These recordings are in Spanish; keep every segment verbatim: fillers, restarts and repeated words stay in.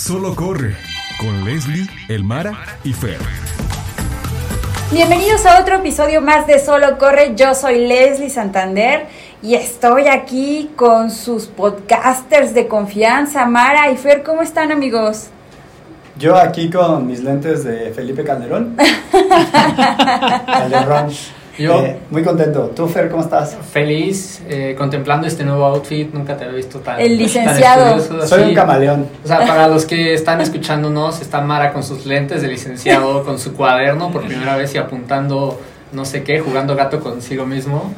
Solo Corre, con Leslie, Elmara y Fer. Bienvenidos a otro episodio más de Solo Corre. Yo soy Leslie Santander y estoy aquí con sus podcasters de confianza, Mara y Fer. ¿Cómo están, amigos? Yo aquí con mis lentes de Felipe Calderón. Calderón. Yo eh, muy contento. ¿Tú, Fer, cómo estás? Feliz, eh, contemplando este nuevo outfit. Nunca te había visto tan El licenciado. tan estudioso, Soy así. un camaleón. O sea, para los que están escuchándonos, está Mara con sus lentes de licenciado, con su cuaderno por primera vez y apuntando no sé qué, jugando gato consigo mismo.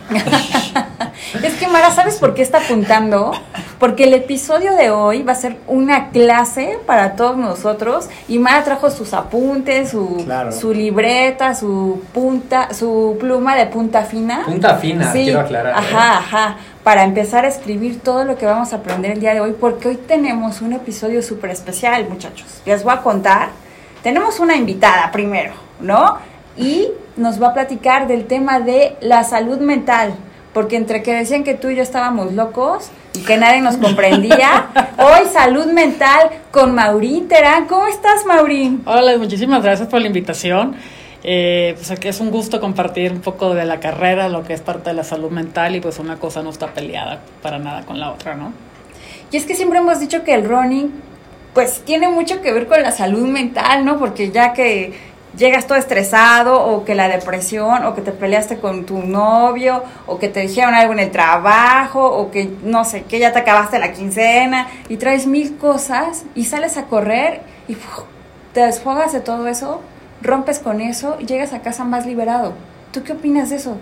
Es que, Mara, ¿sabes por qué está apuntando? Porque el episodio de hoy va a ser una clase para todos nosotros y Mara trajo sus apuntes, su, Claro. su libreta, su punta, su pluma de punta fina. Punta fina, Sí, quiero aclarar. Ajá, ¿eh? ajá, para empezar a escribir todo lo que vamos a aprender el día de hoy, porque hoy tenemos un episodio súper especial, muchachos. Les voy a contar. Tenemos una invitada primero, ¿no? Y nos va a platicar del tema de la salud mental, porque entre que decían que tú y yo estábamos locos y que nadie nos comprendía, hoy salud mental con Maurín Terán. ¿Cómo estás, Maurín? Hola, muchísimas gracias por la invitación. Eh, pues aquí es un gusto compartir un poco de la carrera, lo que es parte de la salud mental, y pues una cosa no está peleada para nada con la otra, ¿no? Y es que siempre hemos dicho que el running pues tiene mucho que ver con la salud mental, ¿no? Porque ya que llegas todo estresado, o que la depresión, o que te peleaste con tu novio, o que te dijeron algo en el trabajo, o que no sé, que ya te acabaste la quincena y traes mil cosas y sales a correr y ¡puf!, te desfogas de todo eso, rompes con eso y llegas a casa más liberado. ¿Tú qué opinas de eso?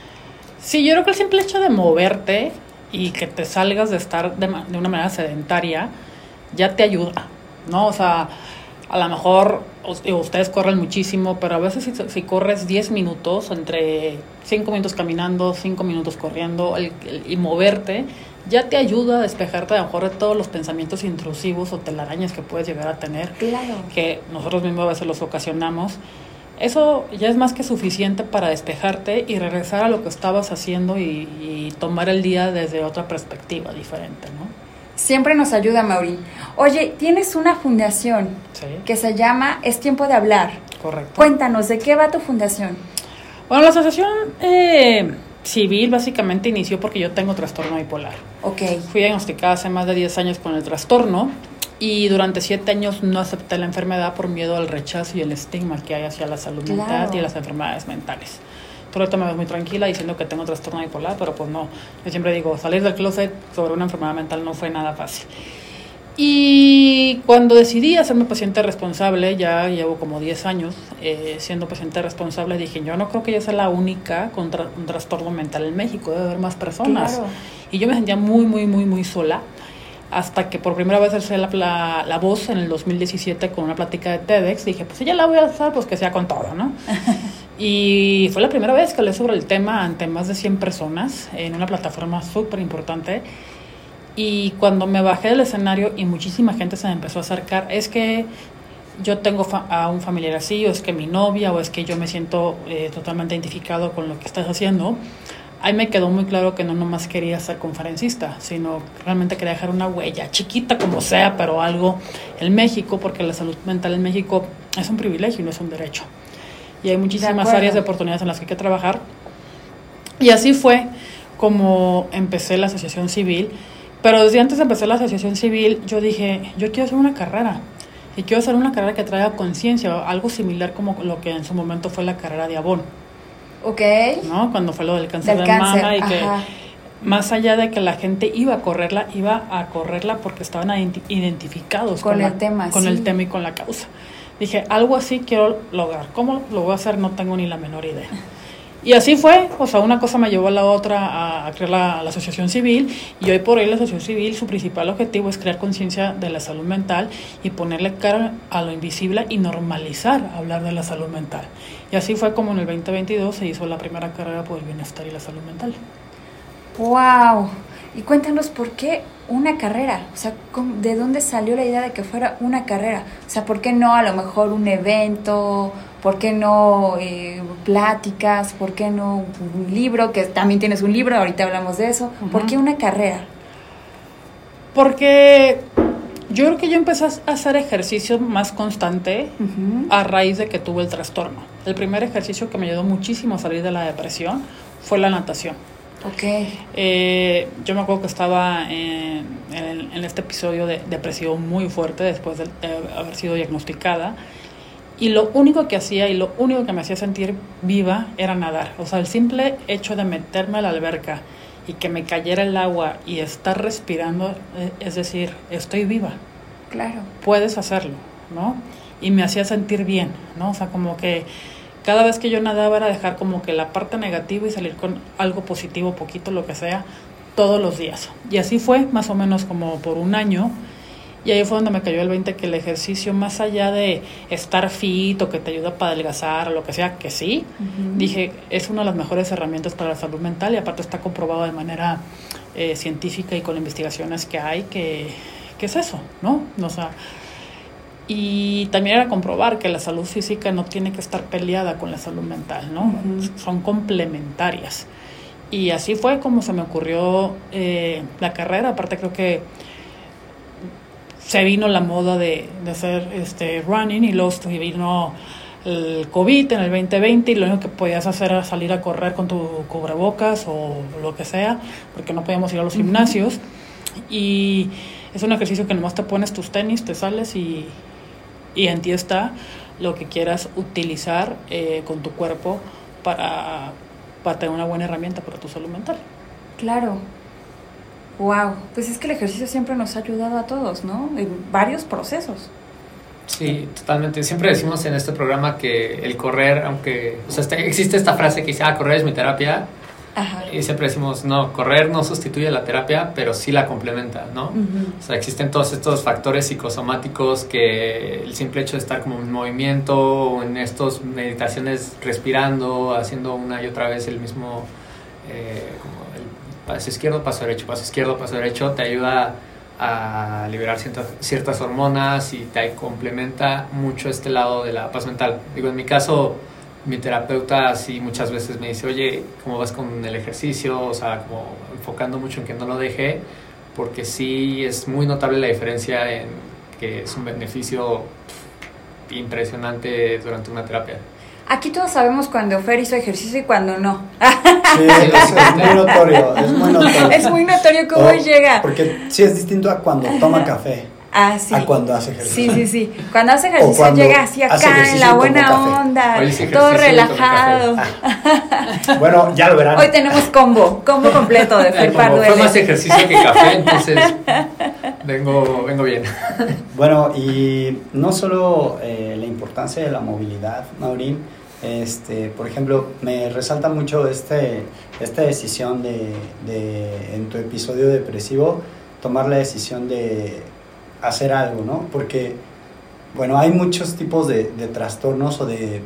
Sí, yo creo que el simple hecho de moverte y que te salgas de estar de, ma- de una manera sedentaria ya te ayuda, ¿no? O sea, a lo mejor ustedes corren muchísimo, pero a veces si, si corres diez minutos, entre cinco minutos caminando, cinco minutos corriendo el, el, y moverte, ya te ayuda a despejarte a lo mejor de todos los pensamientos intrusivos o telarañas que puedes llegar a tener, Claro. que nosotros mismos a veces los ocasionamos. Eso ya es más que suficiente para despejarte y regresar a lo que estabas haciendo y, y tomar el día desde otra perspectiva diferente, ¿no? Siempre nos ayuda, Maurín. Oye, tienes una fundación Sí, que se llama Es Tiempo de Hablar. correcto. Cuéntanos, ¿de qué va tu fundación? Bueno, la asociación eh, civil básicamente inició porque yo tengo trastorno bipolar. Ok. Fui diagnosticada hace más de diez años con el trastorno y durante siete años no acepté la enfermedad por miedo al rechazo y el estigma que hay hacia la salud Claro. mental y las enfermedades mentales. Tú ahorita me ves muy tranquila diciendo que tengo trastorno bipolar, pero pues no. Yo siempre digo, salir del closet sobre una enfermedad mental no fue nada fácil. Y cuando decidí hacerme paciente responsable, ya llevo como diez años eh, siendo paciente responsable, dije, yo no creo que yo sea la única con tra- un trastorno mental en México, debe haber más personas. Claro. Y yo me sentía muy, muy, muy, muy sola, hasta que por primera vez alcé la, la, la voz en el dos mil diecisiete con una plática de TEDx. Dije, pues si ya la voy a alzar, pues que sea con todo, ¿no? Y fue la primera vez que hablé sobre el tema ante más de cien personas en una plataforma súper importante. Y cuando me bajé del escenario y muchísima gente se me empezó a acercar, es que yo tengo fa- a un familiar así, o es que mi novia, o es que yo me siento eh, totalmente identificado con lo que estás haciendo. Ahí me quedó muy claro que no nomás quería ser conferencista, sino realmente quería dejar una huella, chiquita como sea, pero algo en México, porque la salud mental en México es un privilegio y no es un derecho. Y hay muchísimas áreas de oportunidades en las que hay que trabajar. Y así fue como empecé la asociación civil. Pero desde antes de empezar la asociación civil, yo dije, yo quiero hacer una carrera. Y quiero hacer una carrera que traiga conciencia, algo similar como lo que en su momento fue la carrera de Avon, Ok. ¿no? Cuando fue lo del cáncer Del de cáncer, mama y ajá. que más allá de que la gente iba a correrla, iba a correrla porque estaban identi- identificados Con con, el la- tema, con sí. el tema y con la causa. Dije, algo así quiero lograr. ¿Cómo lo voy a hacer? No tengo ni la menor idea. Y así fue, o sea, una cosa me llevó a la otra a, a crear la, la asociación civil, y hoy por hoy la asociación civil, su principal objetivo es crear conciencia de la salud mental y ponerle cara a lo invisible y normalizar hablar de la salud mental. Y así fue como en el veinte veintidós se hizo la primera carrera por el bienestar y la salud mental. Wow. Y cuéntanos por qué una carrera, o sea, ¿cómo- ¿de dónde salió la idea de que fuera una carrera? O sea, ¿por qué no a lo mejor un evento? ¿Por qué no eh, pláticas? ¿Por qué no un libro? Que también tienes un libro, ahorita hablamos de eso. Uh-huh. ¿Por qué una carrera? Porque Yo creo que yo empecé a hacer ejercicio más constante Uh-huh. a raíz de que tuve el trastorno. El primer ejercicio que me ayudó muchísimo a salir de la depresión fue la natación. Ok. Eh, yo me acuerdo que estaba en, en, en este episodio de depresión muy fuerte después de, de haber sido diagnosticada, y lo único que hacía y lo único que me hacía sentir viva era nadar. O sea, el simple hecho de meterme a la alberca y que me cayera el agua y estar respirando, es decir, estoy viva, Claro. puedes hacerlo, ¿no? Y me hacía sentir bien, ¿no? O sea, como que cada vez que yo nadaba era dejar como que la parte negativa y salir con algo positivo, poquito, lo que sea, todos los días. Y así fue más o menos como por un año. Y ahí fue donde me cayó el veinte que el ejercicio, más allá de estar fit o que te ayuda para adelgazar o lo que sea, que sí, Uh-huh. dije, es una de las mejores herramientas para la salud mental, y aparte está comprobado de manera eh, científica y con investigaciones que hay que, que es eso, ¿no? O sea, y también era comprobar que la salud física no tiene que estar peleada con la salud mental, ¿no? Uh-huh. Son complementarias. Y así fue como se me ocurrió eh, la carrera. Aparte creo que se vino la moda de, de hacer este running, y luego se vino el COVID en el veinte veinte, y lo único que podías hacer era salir a correr con tu cubrebocas o lo que sea, porque no podíamos ir a los Uh-huh. gimnasios. Y es un ejercicio que nomás te pones tus tenis, te sales y, y en ti está lo que quieras utilizar eh, con tu cuerpo para, para tener una buena herramienta para tu salud mental. Claro. Wow. Pues es que el ejercicio siempre nos ha ayudado a todos, ¿no? En varios procesos. Sí, totalmente. Siempre decimos en este programa que el correr, aunque, o sea, este, existe esta frase que dice, ah, correr es mi terapia, Ajá. y siempre decimos, no, correr no sustituye la terapia, pero sí la complementa, ¿no? Uh-huh. O sea, existen todos estos factores psicosomáticos que el simple hecho de estar como en movimiento o en estas meditaciones respirando, haciendo una y otra vez el mismo, eh, como el paso izquierdo, paso derecho, paso izquierdo, paso derecho, te ayuda a liberar ciertas, ciertas hormonas y te complementa mucho este lado de la paz mental. Digo, en mi caso, mi terapeuta sí muchas veces me dice, oye, ¿cómo vas con el ejercicio? O sea, como enfocando mucho en que no lo deje, porque sí es muy notable la diferencia en que es un beneficio impresionante durante una terapia. Aquí todos sabemos cuando Fer hizo ejercicio y cuando no. Sí, es, es muy notorio, es muy notorio. Es muy notorio cómo Oh, llega. Porque sí es distinto a cuando toma café, Ah, sí. a cuando hace ejercicio. Sí, sí, sí. Cuando hace ejercicio cuando llega así hace acá en ejercicio la y toma buena café. onda, Hoy hice todo ejercicio y tomé relajado. Bueno, ya lo verán. Hoy tenemos combo, combo completo de Fer Como fue Parduele. más ejercicio que café, entonces vengo, vengo bien. Bueno, y no solo eh, la importancia de la movilidad, Maurín, este, por ejemplo, me resalta mucho este, esta decisión de, de, en tu episodio depresivo, tomar la decisión de hacer algo, ¿no? Porque, bueno, hay muchos tipos de, de trastornos o de,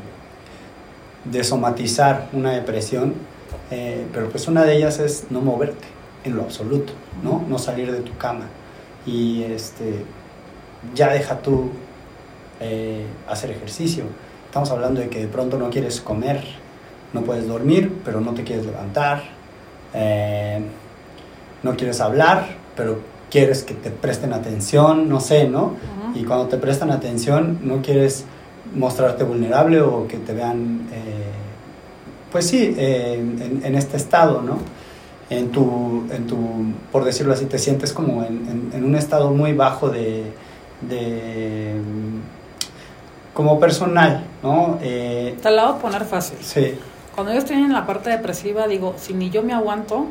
de somatizar una depresión, eh, pero pues una de ellas es no moverte en lo absoluto, ¿no? No salir de tu cama. Y este, ya deja tú eh, hacer ejercicio. Estamos hablando de que de pronto no quieres comer, no puedes dormir, pero no te quieres levantar, eh, no quieres hablar, pero quieres que te presten atención, no sé, ¿no? Uh-huh. Y cuando te prestan atención no quieres mostrarte vulnerable o que te vean, eh, pues sí, eh, en, en este estado, ¿no? En tu, en tu, por decirlo así, te sientes como en, en, en un estado muy bajo de, de como personal, ¿no? Eh, Te la voy a poner fácil. Sí. Cuando yo estoy en la parte depresiva, digo, si ni yo me aguanto,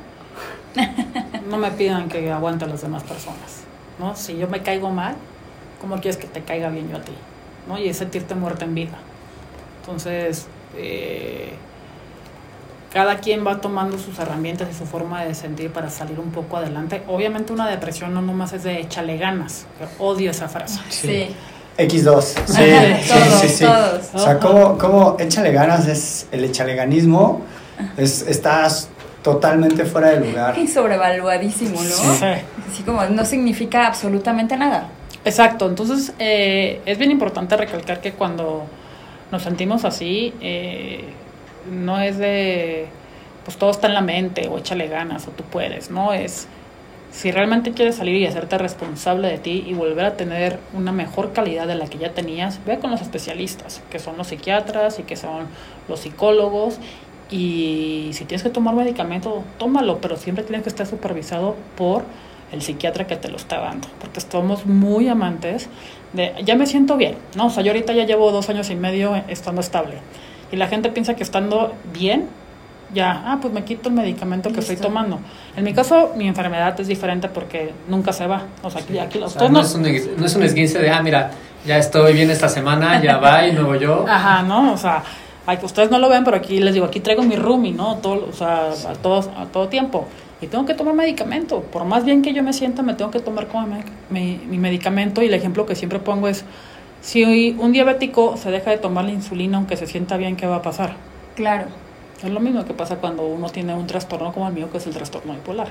no me pidan que aguante a las demás personas, ¿no? Si yo me caigo mal, ¿cómo quieres que te caiga bien yo a ti? ¿No? Y es sentirte muerta en vida. Entonces, eh, cada quien va tomando sus herramientas y su forma de sentir para salir un poco adelante. Obviamente una depresión no nomás es de échale ganas, que odio esa frase. Sí. sí. equis dos, sí, todos, sí, sí, sí. todos. O sea, como, como échale ganas es el echaleganismo, es, estás totalmente fuera de lugar. Y sobrevaluadísimo, ¿no? Sí. Así como no significa absolutamente nada. Exacto, entonces eh, es bien importante recalcar que cuando nos sentimos así, eh, no es de, pues todo está en la mente, o échale ganas, o tú puedes, ¿no? Es, Si realmente quieres salir y hacerte responsable de ti y volver a tener una mejor calidad de la que ya tenías, ve con los especialistas, que son los psiquiatras y que son los psicólogos. Y si tienes que tomar medicamento, tómalo, pero siempre tienes que estar supervisado por el psiquiatra que te lo está dando, porque estamos muy amantes de, ya me siento bien, ¿no? O sea, yo ahorita ya llevo dos años y medio estando estable, y la gente piensa que estando bien, ya, ah, pues me quito el medicamento que Listo. estoy tomando. En mi caso, mi enfermedad es diferente porque nunca se va. O sea, aquí, aquí o sea, no, no, es un, no es un esguince de, ah, mira, ya estoy bien esta semana, ya va y luego yo. Ajá, ¿no? O sea, ay, ustedes no lo ven, pero aquí les digo, aquí traigo mi roomie, ¿no? Todo, o sea, sí. a, todos, a todo tiempo. Y tengo que tomar medicamento. Por más bien que yo me sienta, me tengo que tomar como mi, mi, mi medicamento. Y el ejemplo que siempre pongo es, si un diabético se deja de tomar la insulina aunque se sienta bien, ¿qué va a pasar? Claro. Es lo mismo que pasa cuando uno tiene un trastorno como el mío, que es el trastorno bipolar.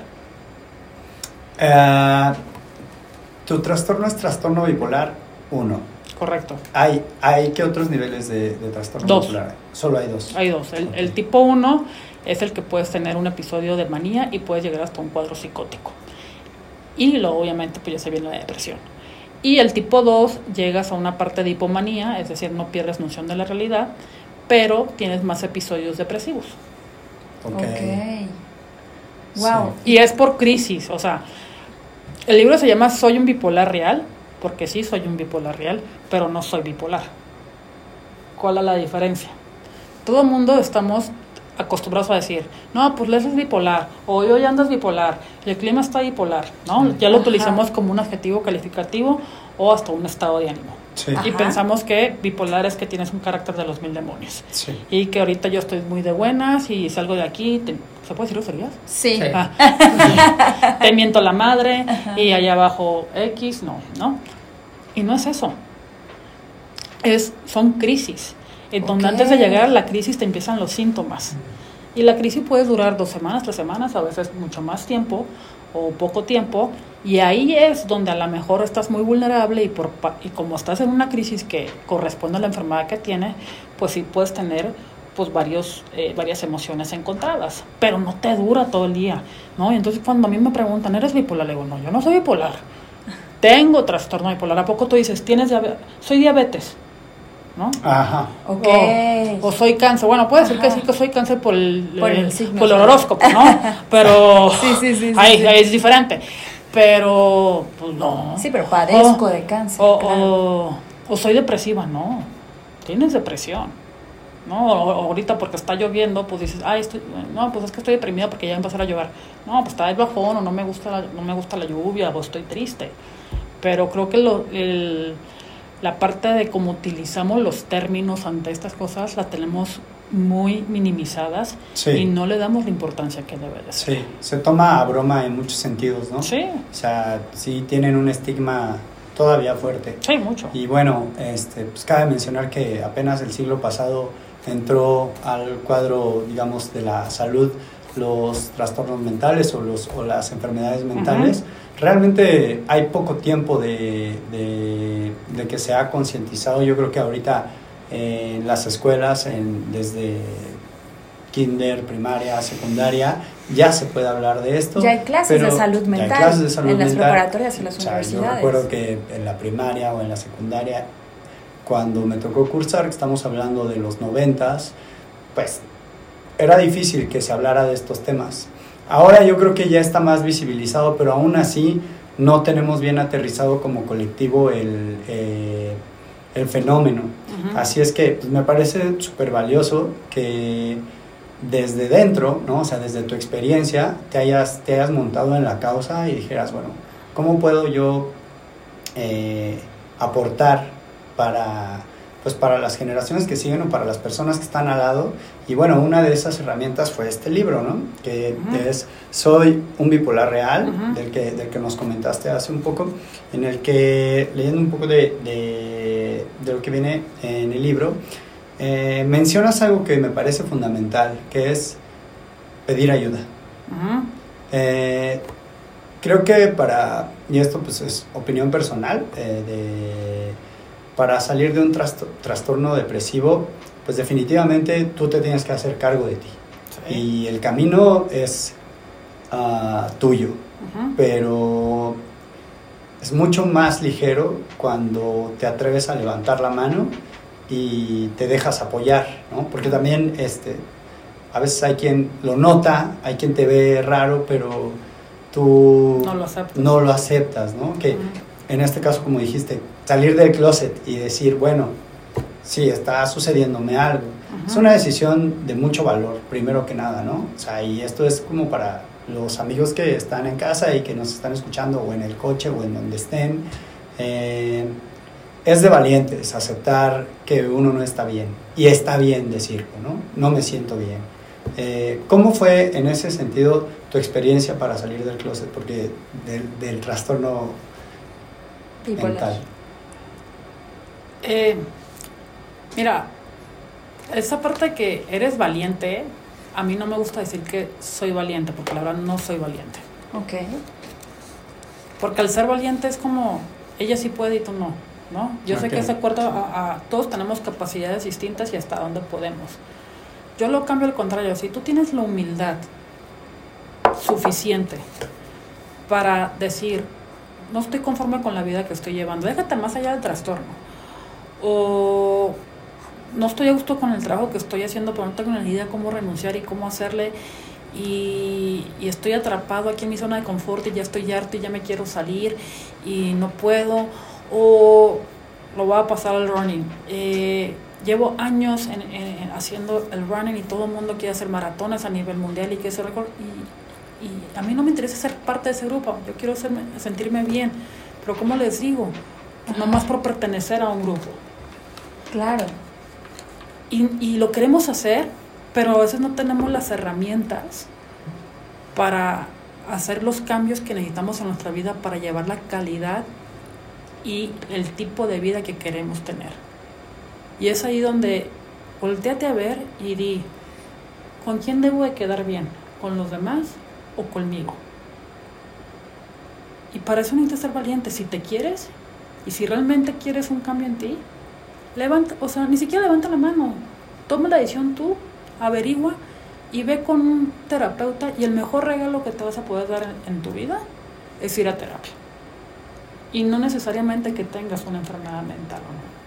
Uh, tu trastorno es trastorno bipolar uno. Correcto. ¿Hay, hay qué otros niveles de, de trastorno dos. bipolar? Solo hay dos. Hay dos. El, Okay. el tipo uno es el que puedes tener un episodio de manía y puedes llegar hasta un cuadro psicótico. Y luego, obviamente, pues ya se viene la depresión. Y el tipo dos, llegas a una parte de hipomanía, es decir, no pierdes noción de la realidad, pero tienes más episodios depresivos. Ok. okay. Wow. Sí. Y es por crisis, o sea, el libro se llama Soy un bipolar real, porque sí soy un bipolar real, pero no soy bipolar. ¿Cuál es la diferencia? Todo el mundo estamos acostumbrados a decir, no, pues Leslie es bipolar, o hoy andas bipolar, el clima está bipolar, ¿no? Ya lo Ajá. utilizamos como un adjetivo calificativo o hasta un estado de ánimo. Sí. Y Ajá. pensamos que bipolar es que tienes un carácter de los mil demonios. Sí. Y que ahorita yo estoy muy de buenas y salgo de aquí, te, ¿se puede decir groserías? Sí. Sí. Ah, te miento la madre Ajá. y allá abajo X, no, ¿no? Y no es eso. Es, son crisis, en donde Ok. antes de llegar a la crisis te empiezan los síntomas. Y la crisis puede durar dos semanas, tres semanas, a veces mucho más tiempo o poco tiempo. Y ahí es donde a lo mejor estás muy vulnerable y, por, y como estás en una crisis que corresponde a la enfermedad que tienes, pues sí puedes tener pues varios, eh, varias emociones encontradas, pero no te dura todo el día, ¿no? Y entonces cuando a mí me preguntan, ¿eres bipolar? Le digo, no, yo no soy bipolar, tengo trastorno bipolar. ¿A poco tú dices, tienes diabetes? Soy diabetes, ¿no? Ajá. Ok. O, o soy cáncer. Bueno, puede decir Ajá. que sí que soy cáncer por el, Por el el, signo. por el horóscopo, ¿no? Pero Sí, sí, sí, sí, ahí, sí. ahí es diferente. Pero, pues no. Sí, pero padezco O- de cáncer. O, claro. o, o soy depresiva, no. Tienes depresión. No, o, o ahorita porque está lloviendo, pues dices, ay, estoy, no, pues es que estoy deprimida porque ya va a empezar a llover. No, pues está el bajón, o no me gusta la, no me gusta la lluvia, o estoy triste. Pero creo que lo, el, la parte de cómo utilizamos los términos ante estas cosas la tenemos muy minimizadas Sí. y no le damos la importancia que debe de ser. Sí, se toma a broma en muchos sentidos, ¿no? Sí, O sea, sí tienen un estigma todavía fuerte. sí, mucho. Y bueno, este, pues cabe mencionar que apenas el siglo pasado entró al cuadro, digamos, de la salud los trastornos mentales o, los, o las enfermedades mentales. Uh-huh. Realmente hay poco tiempo de, de, de que se ha concientizado. Yo creo que ahorita eh, en las escuelas, en, desde kinder, primaria, secundaria, ya se puede hablar de esto. Ya hay clases pero de salud mental ya hay clases de salud en las mental. preparatorias y las O sea, universidades. yo recuerdo que en la primaria o en la secundaria, cuando me tocó cursar, que estamos hablando de los noventas, pues era difícil que se hablara de estos temas. Ahora yo creo que ya está más visibilizado, pero aún así no tenemos bien aterrizado como colectivo el, eh, el fenómeno. Uh-huh. Así es que pues, me parece súper valioso que desde dentro, ¿no? O sea, desde tu experiencia, te hayas, te hayas montado en la causa y dijeras, bueno, ¿cómo puedo yo eh, aportar para, pues para las generaciones que siguen o para las personas que están al lado? Y bueno, una de esas herramientas fue este libro, ¿no? Que uh-huh. es Soy un bipolar real, uh-huh. del, que, del que nos comentaste hace un poco, en el que, leyendo un poco de, de, de lo que viene en el libro, Eh, mencionas algo que me parece fundamental, que es pedir ayuda. Uh-huh. Eh, creo que para, y esto pues es opinión personal, eh, de, para salir de un trasto, trastorno depresivo, pues definitivamente tú te tienes que hacer cargo de ti. Sí. Y el camino es uh, tuyo, Uh-huh. pero es mucho más ligero cuando te atreves a levantar la mano y te dejas apoyar, ¿no? Porque también este, a veces hay quien lo nota, hay quien te ve raro, pero tú no lo aceptas, no lo aceptas, ¿no? Que uh-huh. en este caso, como dijiste, salir del closet y decir, bueno, sí, está sucediéndome algo. Uh-huh. Es una decisión de mucho valor, primero que nada, ¿no? O sea, y esto es como para los amigos que están en casa y que nos están escuchando, o en el coche, o en donde estén. Eh, es de valientes aceptar que uno no está bien, y está bien decirlo, ¿no? No me siento bien. Eh, ¿Cómo fue en ese sentido tu experiencia para salir del closet? Porque del, del trastorno bipolar. mental. Eh, mira, esa parte que eres valiente, a mí no me gusta decir que soy valiente, porque la verdad no soy valiente. Ok. Porque al ser valiente es como, ella sí puede y tú no, ¿no? Yo okay. sé que ese acuerdo a, a todos tenemos capacidades distintas y hasta dónde podemos. Yo lo cambio al contrario, si tú tienes la humildad suficiente para decir, no estoy conforme con la vida que estoy llevando, déjate más allá del trastorno, o no estoy a gusto con el trabajo que estoy haciendo, pero no tengo ni idea cómo renunciar y cómo hacerle, y, y estoy atrapado aquí en mi zona de confort y ya estoy harto y ya me quiero salir y no puedo, o lo voy a pasar al running. Eh, llevo años en, en, haciendo el running y todo el mundo quiere hacer maratones a nivel mundial y quiere hacer récord, y, y a mí no me interesa ser parte de ese grupo, yo quiero serme, sentirme bien, pero ¿cómo les digo? Pues nomás por pertenecer a un grupo. Claro. Y, y lo queremos hacer, pero a veces no tenemos las herramientas para hacer los cambios que necesitamos en nuestra vida para llevar la calidad y el tipo de vida que queremos tener. Y es ahí donde voltéate a ver y di, ¿con quién debo de quedar bien? ¿Con los demás o conmigo? Y para eso necesitas ser valiente. Si te quieres y si realmente quieres un cambio en ti, levanta, o sea, ni siquiera levanta la mano, toma la decisión tú, averigua y ve con un terapeuta, y el mejor regalo que te vas a poder dar en, en tu vida es ir a terapia. Y no necesariamente que tengas una enfermedad mental o no.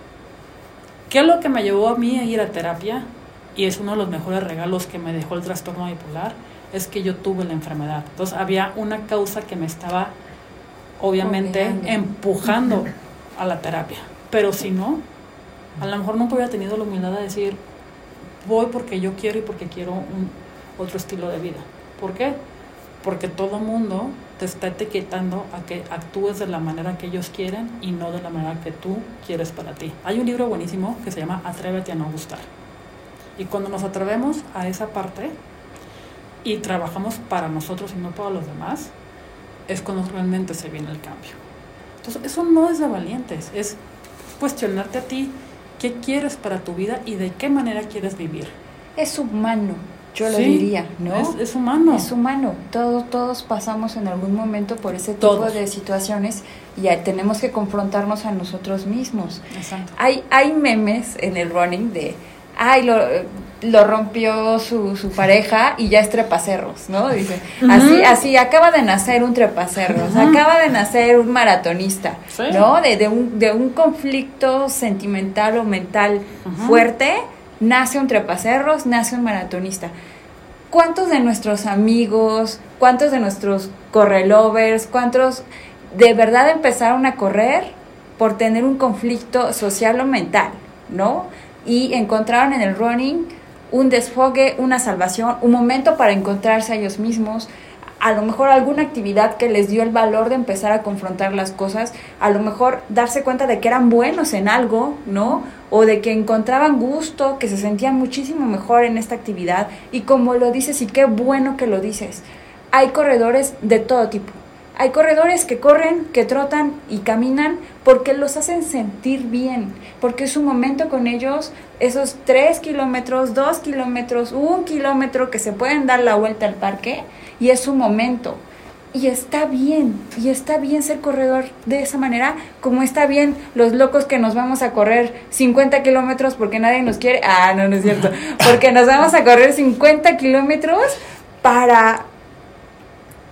¿Qué es lo que me llevó a mí a ir a terapia? Y es uno de los mejores regalos que me dejó el trastorno bipolar, es que yo tuve la enfermedad. Entonces había una causa que me estaba obviamente Obviamente. empujando a la terapia. Pero si no, a lo mejor nunca hubiera tenido la humildad de decir, voy porque yo quiero y porque quiero un otro estilo de vida. ¿Por qué? Porque todo mundo te está etiquetando a que actúes de la manera que ellos quieren y no de la manera que tú quieres para ti. Hay un libro buenísimo que se llama Atrévete a no gustar. Y cuando nos atrevemos a esa parte y trabajamos para nosotros y no para los demás, es cuando realmente se viene el cambio. Entonces, eso no es de valientes, es cuestionarte a ti qué quieres para tu vida y de qué manera quieres vivir. Es humano, yo lo sí, diría, ¿no? Es, es humano. Es humano. Todos, todos pasamos en algún momento por ese tipo todos. de situaciones y tenemos que confrontarnos a nosotros mismos. Exacto. Hay, hay memes en el running de, ay, lo, lo rompió su, su pareja y ya es trepacerros, ¿no? Dice, uh-huh. así, así, acaba de nacer un trepacerros, uh-huh. acaba de nacer un maratonista, sí. ¿no? De, de, un, de un conflicto sentimental o mental uh-huh. fuerte, nace un trepacerros, nace un maratonista. ¿Cuántos de nuestros amigos, cuántos de nuestros correlovers, cuántos de verdad empezaron a correr por tener un conflicto social o mental, ¿no? Y encontraron en el running un desfogue, una salvación, un momento para encontrarse a ellos mismos, a lo mejor alguna actividad que les dio el valor de empezar a confrontar las cosas, a lo mejor darse cuenta de que eran buenos en algo, ¿no? O de que encontraban gusto, que se sentían muchísimo mejor en esta actividad. Y como lo dices, y qué bueno que lo dices, hay corredores de todo tipo. Hay corredores que corren, que trotan y caminan porque los hacen sentir bien, porque es un momento con ellos, esos tres kilómetros, dos kilómetros, un kilómetro que se pueden dar la vuelta al parque y es un momento. Y está bien, y está bien ser corredor de esa manera, como está bien los locos que nos vamos a correr cincuenta kilómetros porque nadie nos quiere, ah, no, no es cierto, porque nos vamos a correr cincuenta kilómetros para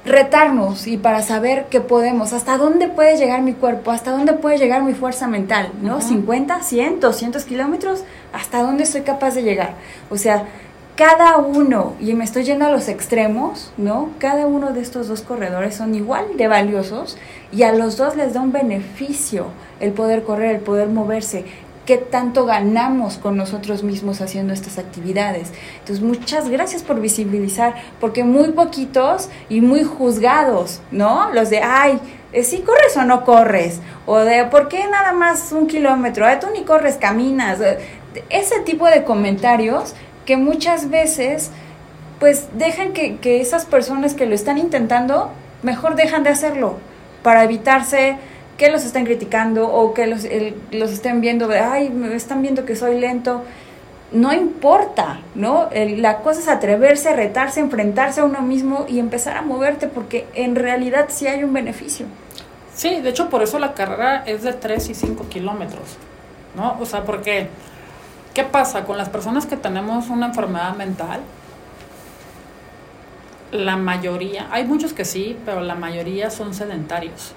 retarnos y para saber que podemos, hasta dónde puede llegar mi cuerpo, hasta dónde puede llegar mi fuerza mental, ¿no? Uh-huh. cincuenta, cien, doscientos kilómetros, hasta dónde soy capaz de llegar. O sea, cada uno, y me estoy yendo a los extremos, ¿no? Cada uno de estos dos corredores son igual de valiosos y a los dos les da un beneficio el poder correr, el poder moverse. ¿Qué tanto ganamos con nosotros mismos haciendo estas actividades? Entonces, muchas gracias por visibilizar, porque muy poquitos y muy juzgados, ¿no? Los de, ay, ¿sí corres o no corres? O de, ¿por qué nada más un kilómetro? Ay, tú ni corres, caminas. Ese tipo de comentarios que muchas veces, pues, dejan que, que esas personas que lo están intentando, mejor dejan de hacerlo, para evitarse que los estén criticando o que los, el, los estén viendo de, ay, me están viendo que soy lento. No importa, ¿no? El, la cosa es atreverse, retarse, enfrentarse a uno mismo y empezar a moverte, porque en realidad sí hay un beneficio. Sí, de hecho por eso la carrera es de tres y cinco kilómetros, ¿no? O sea, porque, ¿qué pasa? Con las personas que tenemos una enfermedad mental, la mayoría, hay muchos que sí, pero la mayoría son sedentarios.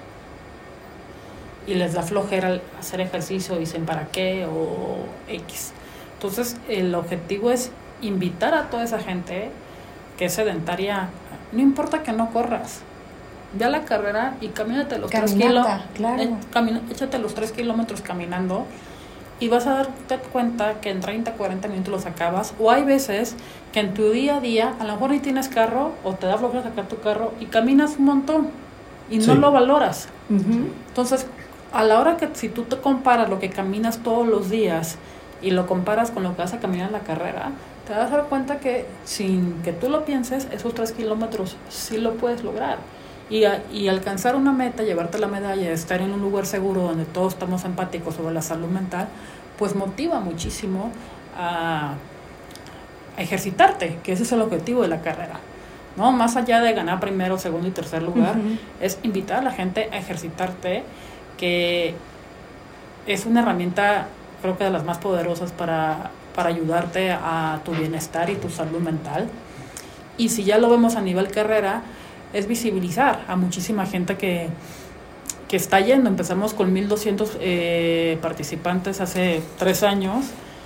Y les da flojera hacer ejercicio, dicen para qué o X. Entonces el objetivo es invitar a toda esa gente que es sedentaria, no importa que no corras, ve a la carrera y camínate los tres kilómetros, claro. eh, camina, échate los tres kilómetros caminando y vas a darte cuenta que en treinta, cuarenta minutos los acabas. O hay veces que en tu día a día, a lo mejor ni tienes carro o te da flojera sacar tu carro y caminas un montón y sí. no lo valoras. Uh-huh. Entonces, a la hora que si tú te comparas lo que caminas todos los días y lo comparas con lo que vas a caminar en la carrera, te vas a dar cuenta que sin que tú lo pienses, esos tres kilómetros sí lo puedes lograr. Y, a, y alcanzar una meta, llevarte la medalla, estar en un lugar seguro donde todos estamos empáticos sobre la salud mental, pues motiva muchísimo a, a ejercitarte, que ese es el objetivo de la carrera, ¿no? Más allá de ganar primero, segundo y tercer lugar, uh-huh. es invitar a la gente a ejercitarte, que es una herramienta, creo que de las más poderosas para, para ayudarte a tu bienestar y tu salud mental. Y si ya lo vemos a nivel carrera, es visibilizar a muchísima gente que, que está yendo. Empezamos con mil doscientos eh, participantes hace tres años,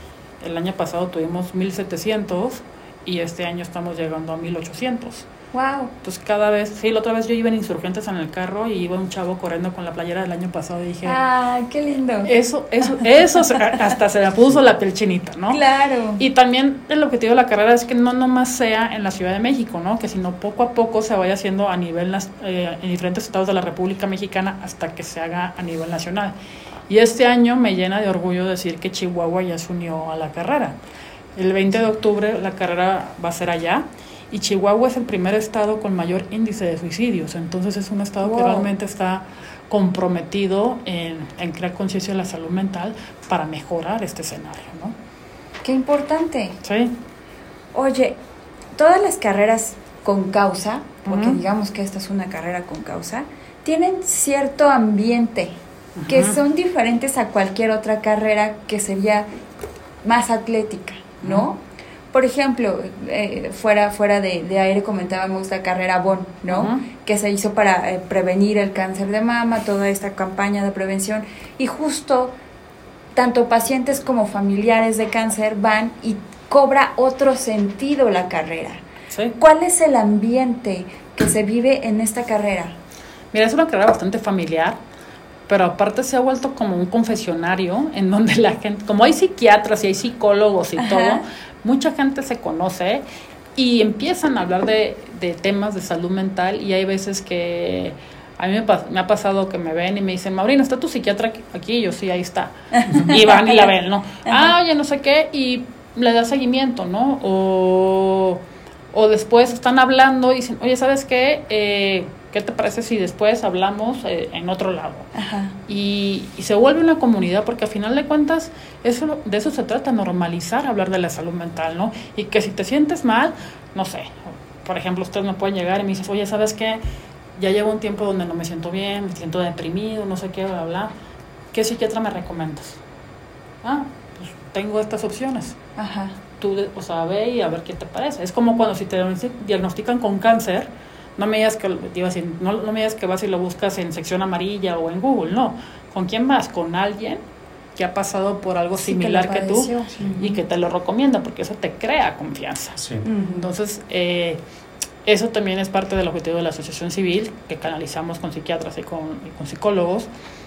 el año pasado tuvimos mil setecientos y este año estamos llegando a mil ochocientos. Wow. Entonces cada vez, sí, la otra vez yo iba en Insurgentes en el carro y iba un chavo corriendo con la playera del año pasado y dije, ¡ay, qué lindo! Eso, eso, eso hasta se me puso la piel chinita, ¿no? Claro. Y también el objetivo de la carrera es que no nomás sea en la Ciudad de México, ¿no? Que sino poco a poco se vaya haciendo a nivel, eh, en diferentes estados de la República Mexicana hasta que se haga a nivel nacional. Y este año me llena de orgullo decir que Chihuahua ya se unió a la carrera. El veinte de octubre la carrera va a ser allá. Y Chihuahua es el primer estado con mayor índice de suicidios, entonces es un estado wow. que realmente está comprometido en, en crear conciencia de la salud mental para mejorar este escenario, ¿no? ¡Qué importante! Sí. Oye, todas las carreras con causa, porque uh-huh. digamos que esta es una carrera con causa, tienen cierto ambiente, uh-huh. que son diferentes a cualquier otra carrera que sería más atlética, ¿no? Uh-huh. Por ejemplo, eh, fuera fuera de, de aire comentábamos la carrera B O N, ¿no? Uh-huh. Que se hizo para eh, prevenir el cáncer de mama, toda esta campaña de prevención. Y justo, tanto pacientes como familiares de cáncer van y cobra otro sentido la carrera. Sí. ¿Cuál es el ambiente que se vive en esta carrera? Mira, es una carrera bastante familiar, pero aparte se ha vuelto como un confesionario en donde la gente, como hay psiquiatras y hay psicólogos y Ajá. todo, mucha gente se conoce y empiezan a hablar de, de temas de salud mental y hay veces que a mí me, me ha pasado que me ven y me dicen, Maureen, ¿está tu psiquiatra aquí? Y yo, sí, ahí está. Y van y la ven, ¿no? Ah, oye, no sé qué, y le da seguimiento, ¿no? O, o después están hablando y dicen, oye, ¿sabes qué? Eh, ¿qué te parece si después hablamos eh, en otro lado? Ajá. Y, y se vuelve una comunidad, porque al final de cuentas eso, de eso se trata, normalizar hablar de la salud mental, ¿no? Y que si te sientes mal, no sé, por ejemplo, ustedes me pueden llegar y me dicen, oye, ¿sabes qué? Ya llevo un tiempo donde no me siento bien, me siento deprimido, no sé qué, bla, bla. ¿Qué psiquiatra me recomiendas? Ah, pues tengo estas opciones. Ajá. Tú, o sea, ve y a ver qué te parece. Es como cuando si te diagnostican con cáncer, No me digas que, te iba a decir, no, no me digas que vas y lo buscas en sección amarilla o en Google, no. ¿Con quién vas? Con alguien que ha pasado por algo Sí, similar que, que, lo tú padeció. y que te lo recomienda, porque eso te crea confianza. Sí. Ujú. Entonces, eh, eso también es parte del objetivo de la asociación civil, que canalizamos con psiquiatras y con, y con psicólogos.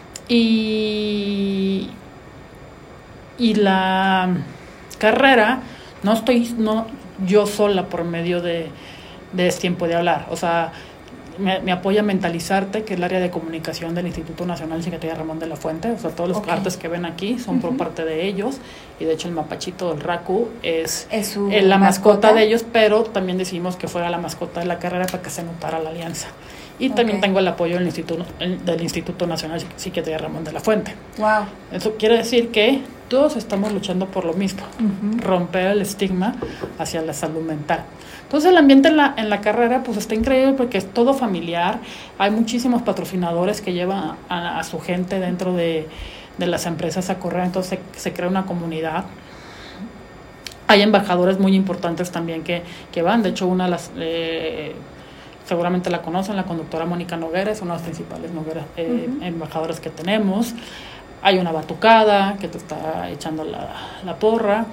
Y, y la carrera, no estoy no yo sola por medio de, de Es Tiempo de Hablar. O sea, me, me apoya Mentalizarte, que es el área de comunicación del Instituto Nacional de Psiquiatría Ramón de la Fuente. O sea, todos los Okay. artes que ven aquí son por Ujú. parte de ellos. Y de hecho el mapachito del Raku es Es su eh, la mascota. mascota de ellos, pero también decidimos que fuera la mascota de la carrera para que se notara la alianza. Y también Ok. tengo el apoyo del Instituto, el- del Instituto Nacional de Psiquiatría Ramón de la Fuente. Wow. Eso quiere decir que todos estamos luchando por lo mismo, Ujú. romper el estigma hacia la salud mental. Entonces el ambiente en la, en la carrera pues está increíble porque es todo familiar, hay muchísimos patrocinadores que llevan a, a su gente dentro de, de las empresas a correr, entonces se, se crea una comunidad. Hay embajadores muy importantes también que, que van, de hecho una de las... Eh, seguramente la conocen, la conductora Mónica Noguera, es una de las principales Noguera, eh, Ujú. embajadoras que tenemos. Hay una batucada que te está echando la, la porra.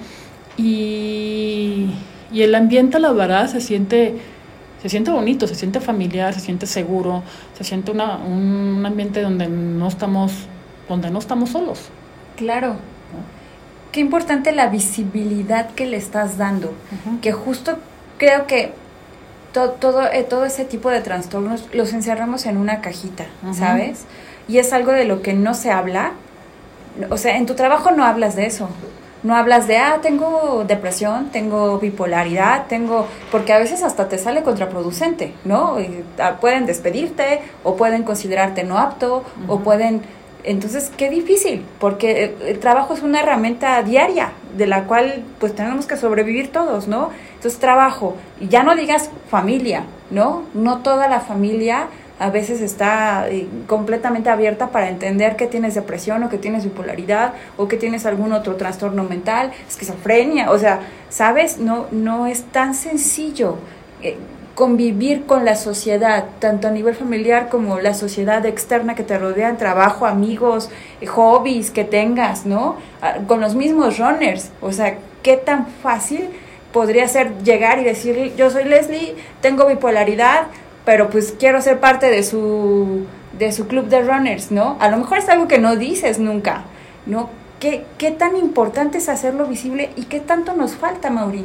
Y, y el ambiente, la verdad, se siente, se siente bonito, se siente familiar, se siente seguro, se siente una, un ambiente donde no estamos, donde no estamos solos. Claro. Qué importante la visibilidad que le estás dando. Ujú. Que justo creo que to- todo, eh, todo ese tipo de trastornos los encerramos en una cajita, Ujú. ¿sabes? Y es algo de lo que no se habla. O sea, en tu trabajo no hablas de eso. No hablas de, ah, tengo depresión, tengo bipolaridad, tengo... Porque a veces hasta te sale contraproducente, ¿no? Y, ah, pueden despedirte o pueden considerarte no apto o Ujú. pueden... Entonces, qué difícil, porque el, el trabajo es una herramienta diaria de la cual pues tenemos que sobrevivir todos, ¿no? Entonces, trabajo, y ya no digas familia, ¿no? No toda la familia a veces está eh, completamente abierta para entender que tienes depresión o que tienes bipolaridad o que tienes algún otro trastorno mental, esquizofrenia, o sea, ¿sabes? No, no es tan sencillo eh, convivir con la sociedad, tanto a nivel familiar como la sociedad externa que te rodea, trabajo, amigos, eh, hobbies que tengas, ¿no? Ah, con los mismos runners, o sea, ¿qué tan fácil podría ser llegar y decir, yo soy Leslie, tengo bipolaridad, pero pues quiero ser parte de su de su club de runners, ¿no? A lo mejor es algo que no dices nunca, ¿no? ¿Qué, qué tan importante es hacerlo visible y qué tanto nos falta, Mauri?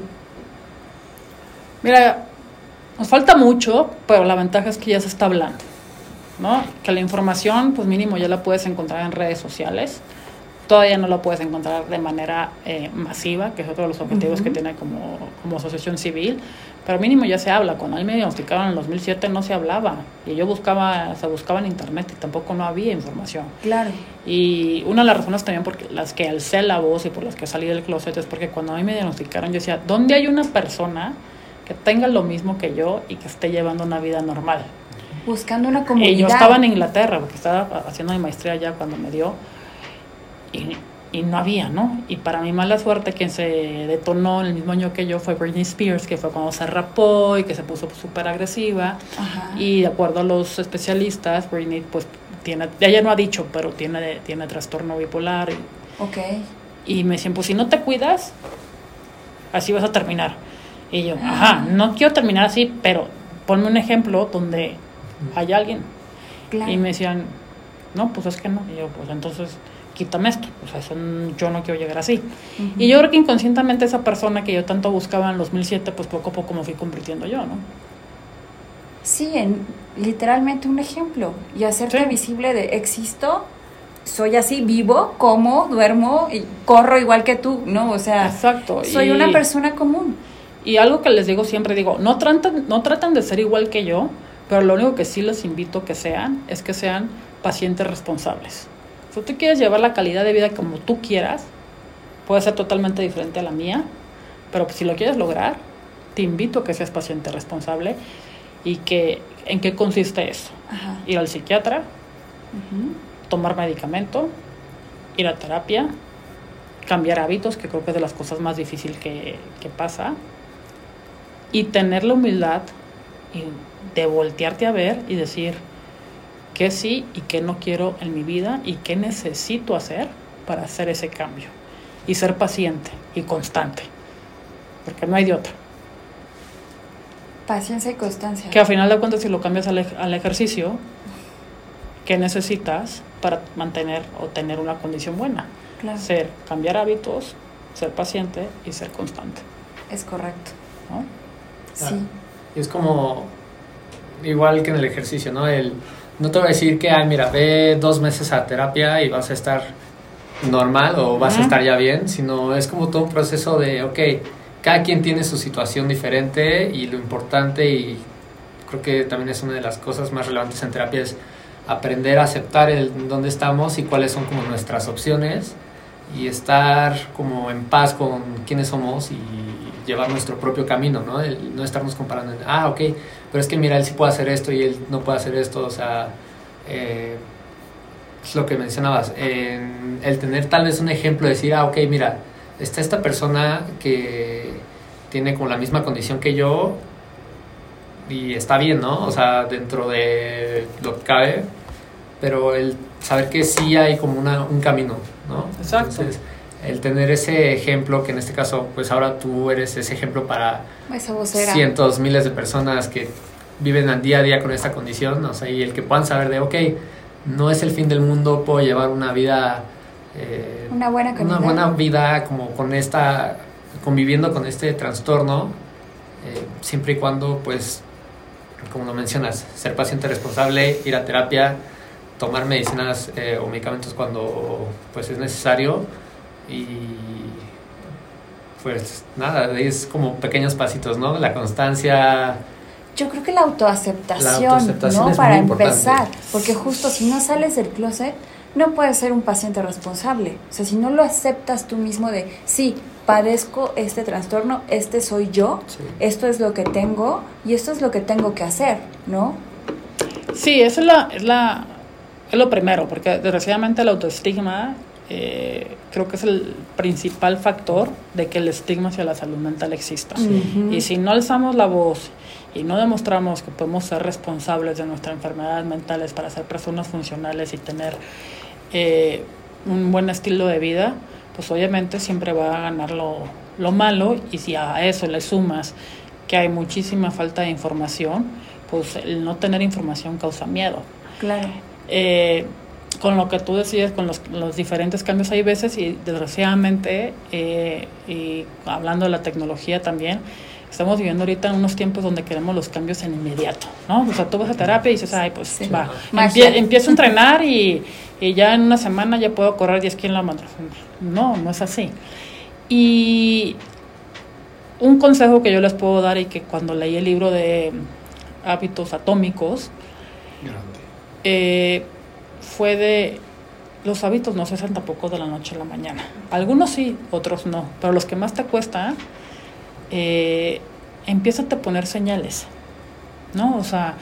Mira, nos falta mucho, pero la ventaja es que ya se está hablando, ¿no? Que la información, pues mínimo ya la puedes encontrar en redes sociales. Todavía no la puedes encontrar de manera eh, masiva, que es otro de los objetivos Uh-huh. que tiene como, como asociación civil, pero mínimo ya se habla. Cuando a mí me diagnosticaron en el dos mil siete no se hablaba, y yo buscaba, se buscaba en internet y tampoco no había información. Claro. Y una de las razones también por las que alcé la voz y por las que salí del closet es porque cuando a mí me diagnosticaron yo decía, ¿dónde hay una persona que tenga lo mismo que yo y que esté llevando una vida normal? Buscando una comunidad. Y yo estaba en Inglaterra, porque estaba haciendo mi maestría allá cuando me dio, y, y no había, ¿no? Y para mi mala suerte, quien se detonó en el mismo año que yo fue Britney Spears, que fue cuando se rapó y que se puso súper agresiva. Ajá. Y de acuerdo a los especialistas, Britney, pues, tiene, ella no ha dicho, pero tiene, tiene trastorno bipolar. Y, Ok. y me decían, pues si no te cuidas, así vas a terminar. Y yo, ajá, no quiero terminar así, pero ponme un ejemplo donde hay alguien. Claro. Y me decían, no, pues es que no. Y yo, pues entonces, quítame esto. O sea, eso, n- yo no quiero llegar así. Ujú. Y yo creo que inconscientemente esa persona que yo tanto buscaba en el dos mil siete, pues poco a poco me fui convirtiendo yo, ¿no? Sí, en, literalmente un ejemplo. Y hacerte Sí. visible de existo, soy así, vivo, como, duermo y corro igual que tú, ¿no? O sea, Exacto. soy y, una persona común. Y algo que les digo siempre, digo, no tratan, no tratan de ser igual que yo, pero lo único que sí les invito que sean, es que sean pacientes responsables. Si tú quieres llevar la calidad de vida como tú quieras, puede ser totalmente diferente a la mía, pero si lo quieres lograr, te invito a que seas paciente responsable. ¿Y que en qué consiste eso? Ajá. Ir al psiquiatra, Ujú. tomar medicamento, ir a terapia, cambiar hábitos, que creo que es de las cosas más difíciles que, que pasa, y tener la humildad y de voltearte a ver y decir qué sí y qué no quiero en mi vida y qué necesito hacer para hacer ese cambio. Y ser paciente y constante, porque no hay de otra. Paciencia y constancia. Que a final de cuentas, si lo cambias al, ej- al ejercicio, ¿qué necesitas para mantener o tener una condición buena? Claro. Ser, cambiar hábitos, ser paciente y ser constante, Es correcto. ¿no? Sí. Y es como igual que en el ejercicio, ¿no? El, no te voy a decir que, ay, mira, ve dos meses a terapia y vas a estar normal o vas uh-huh. a estar ya bien, sino es como todo un proceso de, ok, cada quien tiene su situación diferente y lo importante, y creo que también es una de las cosas más relevantes en terapia, es aprender a aceptar el dónde estamos y cuáles son como nuestras opciones y estar como en paz con quiénes somos y llevar nuestro propio camino, ¿no? El no estarnos comparando en, ah, ok, pero es que mira, él sí puede hacer esto y él no puede hacer esto, o sea, eh, es lo que mencionabas, en el tener tal vez un ejemplo, decir, ah, ok, mira, está esta persona que tiene como la misma condición que yo y está bien, ¿no? O sea, dentro de lo que cabe, pero el saber que sí hay como una, un camino, ¿no? Exacto. Entonces, el tener ese ejemplo, que en este caso, pues ahora tú eres ese ejemplo para cientos, miles de personas que viven al día a día con esta condición, o sea, y el que puedan saber de, ok, no es el fin del mundo, puedo llevar una vida... Eh, una buena calidad. Una buena vida como con esta, conviviendo con este trastorno, eh, siempre y cuando, pues, como lo mencionas, ser paciente responsable, ir a terapia, tomar medicinas eh, o medicamentos cuando pues es necesario, y pues nada, es como pequeños pasitos, ¿no? La constancia. Yo creo que la autoaceptación, la autoaceptación, ¿no? Es para muy empezar, porque justo si no sales del closet, no puedes ser un paciente responsable. O sea, si no lo aceptas tú mismo de, sí, padezco este trastorno, este soy yo, sí. Esto es lo que tengo y esto es lo que tengo que hacer, ¿no? Sí, eso es, la, es, la, es lo primero, porque desgraciadamente el autoestigma eh, creo que es el principal factor de que el estigma hacia la salud mental exista. Sí. Y si no alzamos la voz y no demostramos que podemos ser responsables de nuestras enfermedades mentales para ser personas funcionales y tener eh, un buen estilo de vida, pues obviamente siempre va a ganar lo, lo malo. Y si a eso le sumas que hay muchísima falta de información, pues el no tener información causa miedo. Claro. Eh, con lo que tú decías, con los, los diferentes cambios, hay veces, y desgraciadamente, eh, y hablando de la tecnología también, estamos viviendo ahorita en unos tiempos donde queremos los cambios en inmediato, ¿no? O sea, tú vas a terapia y dices, ay, pues sí, va, empie- empiezo a entrenar y, y ya en una semana ya puedo correr diez kilómetros. No, no es así. Y un consejo que yo les puedo dar, y que cuando leí el libro de Hábitos Atómicos, eh, fue de, los hábitos no se hacen tampoco de la noche a la mañana. Algunos sí, otros no, pero los que más te cuestan, eh, empiézate a poner señales, ¿no? O sea,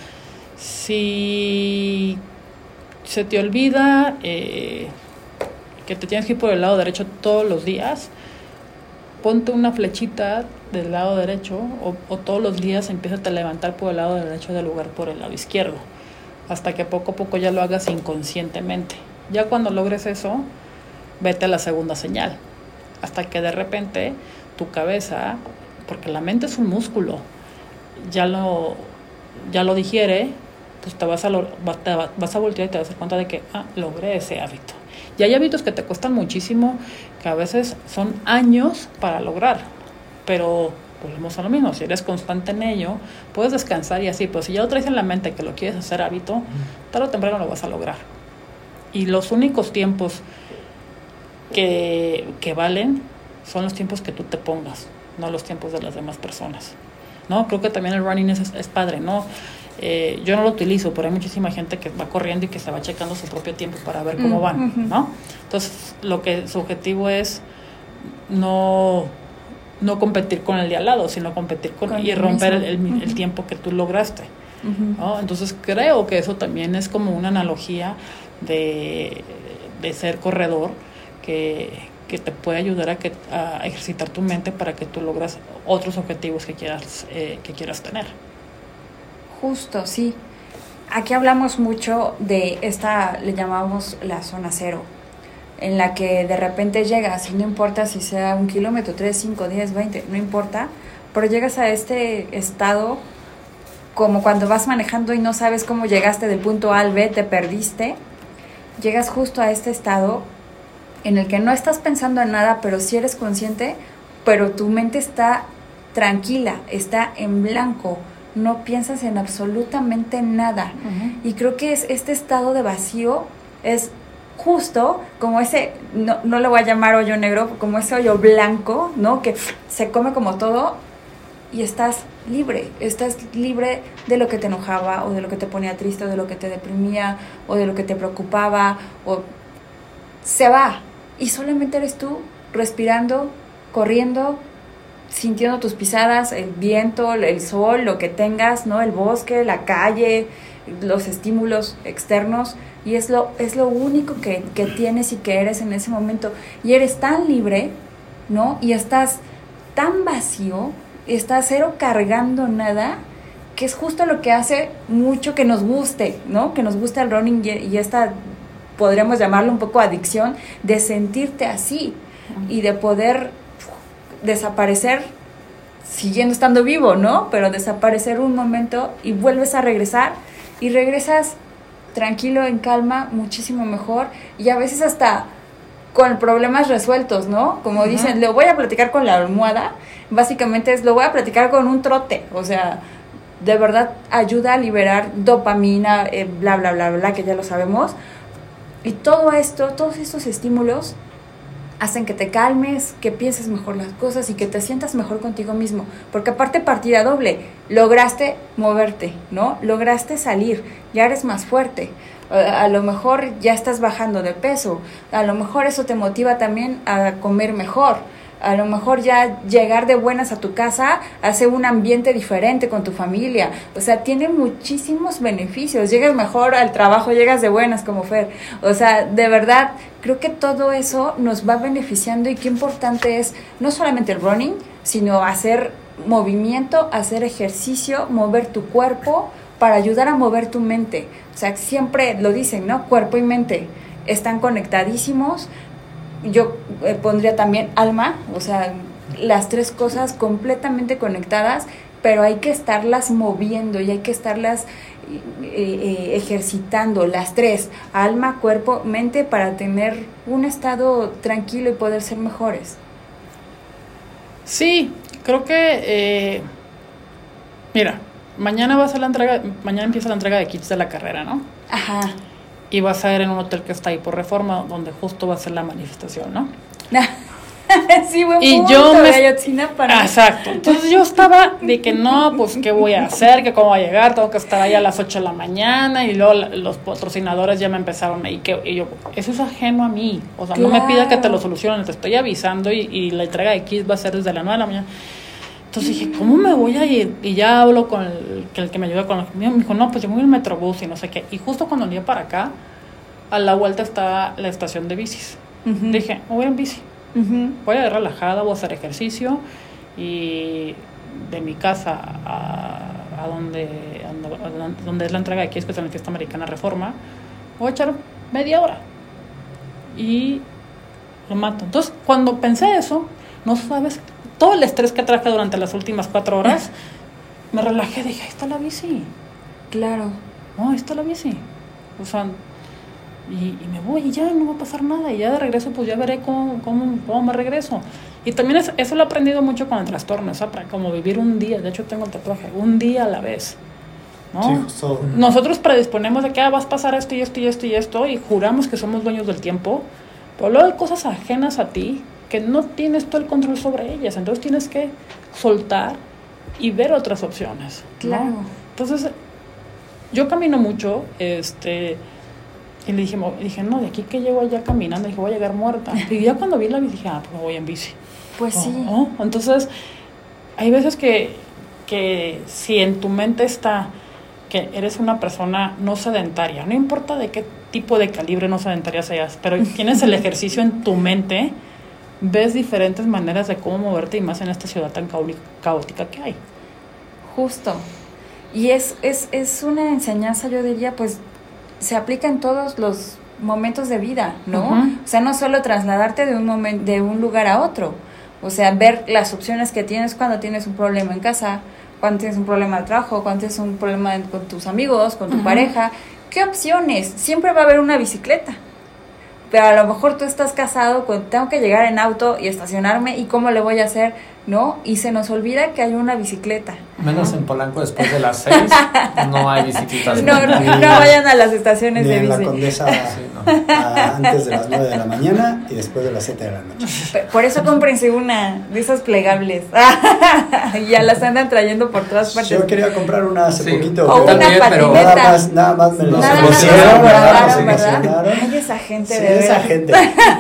si se te olvida eh, que te tienes que ir por el lado derecho todos los días, ponte una flechita del lado derecho, o, o todos los días empiézate a levantar por el lado derecho del lugar por el lado izquierdo, hasta que poco a poco ya lo hagas inconscientemente. Ya cuando logres eso, vete a la segunda señal, hasta que de repente tu cabeza, porque la mente es un músculo, ya lo, ya lo digiere, pues te vas a, lo, te vas a voltear y te vas a dar cuenta de que, ah, logré ese hábito. Y hay hábitos que te cuestan muchísimo, que a veces son años para lograr, pero volvemos a lo mismo, si eres constante en ello, puedes descansar y así, pero si ya lo traes en la mente que lo quieres hacer hábito, tarde o temprano lo vas a lograr. Y los únicos tiempos que, que valen son los tiempos que tú te pongas, no los tiempos de las demás personas, ¿no? Creo que también el running es, es padre, ¿no? Eh, yo no lo utilizo, pero hay muchísima gente que va corriendo y que se va checando su propio tiempo para ver cómo van, ¿no? Entonces, lo que su objetivo es no... no competir con el de al lado, sino competir con, con y romper el, el, uh-huh. el tiempo que tú lograste, uh-huh. ¿no? Entonces creo que eso también es como una analogía de, de ser corredor que, que te puede ayudar a, que, a ejercitar tu mente para que tú logras otros objetivos que quieras, eh, que quieras tener. Justo, sí. Aquí hablamos mucho de esta, le llamamos la zona cero, en la que de repente llegas y no importa si sea un kilómetro, tres, cinco, diez, veinte, no importa, pero llegas a este estado como cuando vas manejando y no sabes cómo llegaste del punto A al B, te perdiste, llegas justo a este estado en el que no estás pensando en nada, pero sí eres consciente, pero tu mente está tranquila, está en blanco, no piensas en absolutamente nada. Uh-huh. Y creo que es este estado de vacío es justo como ese, no, no lo voy a llamar hoyo negro, como ese hoyo blanco, ¿no? Que se come como todo y estás libre, estás libre de lo que te enojaba o de lo que te ponía triste o de lo que te deprimía o de lo que te preocupaba, o se va y solamente eres tú respirando, corriendo, sintiendo tus pisadas, el viento, el sol, lo que tengas, ¿no? El bosque, la calle, los estímulos externos, y es lo, es lo único que, que tienes y que eres en ese momento, y eres tan libre, ¿no? Y estás tan vacío, estás cero cargando nada, que es justo lo que hace mucho que nos guste, ¿no? Que nos guste el running y, y esta, podríamos llamarlo un poco adicción, de sentirte así y de poder desaparecer siguiendo estando vivo, ¿no? Pero desaparecer un momento y vuelves a regresar y regresas tranquilo, en calma, muchísimo mejor, y a veces hasta con problemas resueltos, ¿no? Como uh-huh. dicen, lo voy a platicar con la almohada, básicamente es lo voy a platicar con un trote, o sea, de verdad ayuda a liberar dopamina, eh, bla, bla, bla, bla, que ya lo sabemos, y todo esto, todos estos estímulos hacen que te calmes, que pienses mejor las cosas y que te sientas mejor contigo mismo, porque aparte partida doble, lograste moverte, ¿no? Lograste salir, ya eres más fuerte, a, a lo mejor ya estás bajando de peso, a lo mejor eso te motiva también a comer mejor, a lo mejor ya llegar de buenas a tu casa hace un ambiente diferente con tu familia, o sea, tiene muchísimos beneficios, llegas mejor al trabajo, llegas de buenas como Fer, o sea, de verdad, creo que todo eso nos va beneficiando, y qué importante es no solamente el running, sino hacer movimiento, hacer ejercicio, mover tu cuerpo para ayudar a mover tu mente, o sea, siempre lo dicen, ¿no? Cuerpo y mente están conectadísimos. Yo eh, pondría también alma, o sea, las tres cosas completamente conectadas, pero hay que estarlas moviendo y hay que estarlas eh, eh, ejercitando, las tres, alma, cuerpo, mente, para tener un estado tranquilo y poder ser mejores. Sí, creo que, eh, mira, mañana va a ser la entrega, mañana empieza la entrega de kits de la carrera, ¿no? Ajá. Y va a ser en un hotel que está ahí por Reforma, donde justo va a ser la manifestación, ¿no? Sí, buen y punto, yo me... de Ayotzinapa, ¿no? Exacto. Entonces yo estaba de que no, pues qué voy a hacer, que cómo voy a llegar, tengo que estar ahí a las ocho de la mañana, y luego la, los patrocinadores ya me empezaron ahí, que y yo, eso es ajeno a mí, o sea, claro. No me pidas que te lo solucionen, te estoy avisando, y, y la entrega de kits va a ser desde las nueve de la mañana. Entonces dije, ¿cómo me voy a ir? Y ya hablo con el que, el que me ayuda con el... Me dijo, no, pues yo me voy en el Metrobús y no sé qué. Y justo cuando venía para acá, a la vuelta está la estación de bicis. Uh-huh. Dije, me voy en bici. Uh-huh. Voy a ir relajada, voy a hacer ejercicio. Y de mi casa a, a donde, a donde es la entrega de aquí, es que es en la Fiesta Americana Reforma, voy a echar media hora. Y lo mato. Entonces, cuando pensé eso, no sabes... todo el estrés que traje durante las últimas cuatro horas, me relajé, dije, ahí está la bici. Claro. No, ahí está la bici. O sea, y, y me voy y ya no va a pasar nada. Y ya de regreso, pues ya veré cómo, cómo, cómo me regreso. Y también es, eso lo he aprendido mucho con el trastorno, o sea, para como vivir un día. De hecho, tengo el tatuaje, un día a la vez. ¿No? Sí, justo. Nosotros predisponemos de que ah, vas a pasar esto y esto y esto y esto, y juramos que somos dueños del tiempo. Pero luego hay cosas ajenas a ti que no tienes todo el control sobre ellas, entonces tienes que soltar y ver otras opciones, ¿no? Claro. Entonces, yo camino mucho, este, y le dije, dije, no, de aquí que llego allá caminando, dije, voy a llegar muerta. Y ya cuando vi la bici, dije, ah, pues me voy en bici. Pues sí. ¿No? Entonces, hay veces que, que si en tu mente está que eres una persona no sedentaria, no importa de qué tipo de calibre no sedentaria seas, pero tienes el ejercicio en tu mente, ves diferentes maneras de cómo moverte, y más en esta ciudad tan caótica que hay. Justo. Y es, es, es una enseñanza, yo diría, pues se aplica en todos los momentos de vida, ¿no? Uh-huh. O sea, no solo trasladarte de un momento, de un lugar a otro, o sea, ver las opciones que tienes cuando tienes un problema en casa, cuando tienes un problema de trabajo, cuando tienes un problema con tus amigos, con tu uh-huh. pareja. ¿Qué opciones? Siempre va a haber una bicicleta. Pero a lo mejor tú estás casado con, tengo que llegar en auto y estacionarme, ¿y cómo le voy a hacer? ¿No? Y se nos olvida que hay una bicicleta. Menos en Polanco después de las seis, no hay bicicletas. No, no, no vayan a las estaciones de bici. Ni en bici. la Condesa sí, no. a, antes de las nueve de la mañana y después de las siete de la noche. Por eso cómprense una de esas plegables. Ya las andan trayendo por todas partes. Yo quería comprar una hace sí. poquito. O una también, patineta. Pero nada más, nada más me lo Nada emocionaron, más ¿verdad? ¿verdad? emocionaron. Ay, esa gente Sí, de esa veras. gente.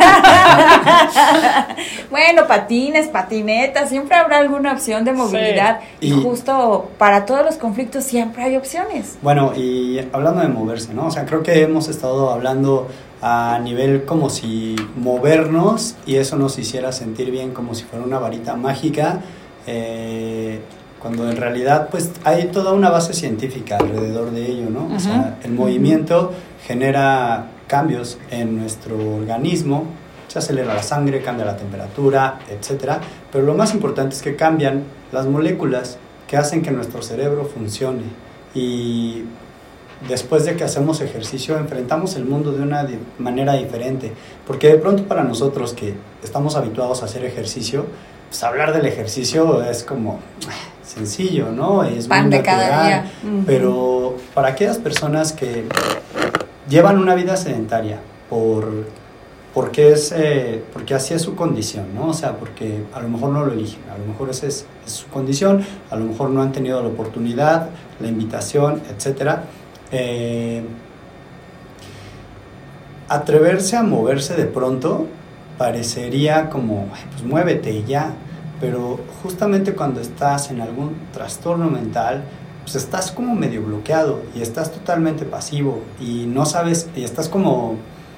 Bueno, patines, patinetas, siempre habrá alguna opción de movilidad. Sí. Y, Y justo para todos los conflictos siempre hay opciones. Bueno, y hablando de moverse, ¿no? O sea, creo que hemos estado hablando a nivel como si movernos y eso nos hiciera sentir bien como si fuera una varita mágica, eh, cuando en realidad pues hay toda una base científica alrededor de ello, ¿no? Uh-huh. O sea, el movimiento genera cambios en nuestro organismo, se acelera la sangre, cambia la temperatura, etcétera, pero lo más importante es que cambian las moléculas que hacen que nuestro cerebro funcione. Y después de que hacemos ejercicio enfrentamos el mundo de una di- manera diferente, porque de pronto para nosotros que estamos habituados a hacer ejercicio, pues hablar del ejercicio es como sencillo, ¿no? Es pan muy de cada natural, día. Uh-huh. Pero para aquellas personas que llevan una vida sedentaria por porque es eh, porque así es su condición, ¿no? O sea, porque a lo mejor no lo eligen, a lo mejor esa es, es su condición, a lo mejor no han tenido la oportunidad, la invitación, etcétera. Eh, atreverse a moverse de pronto parecería como, ay, pues muévete y ya, pero justamente cuando estás en algún trastorno mental, pues estás como medio bloqueado y estás totalmente pasivo y no sabes, y estás como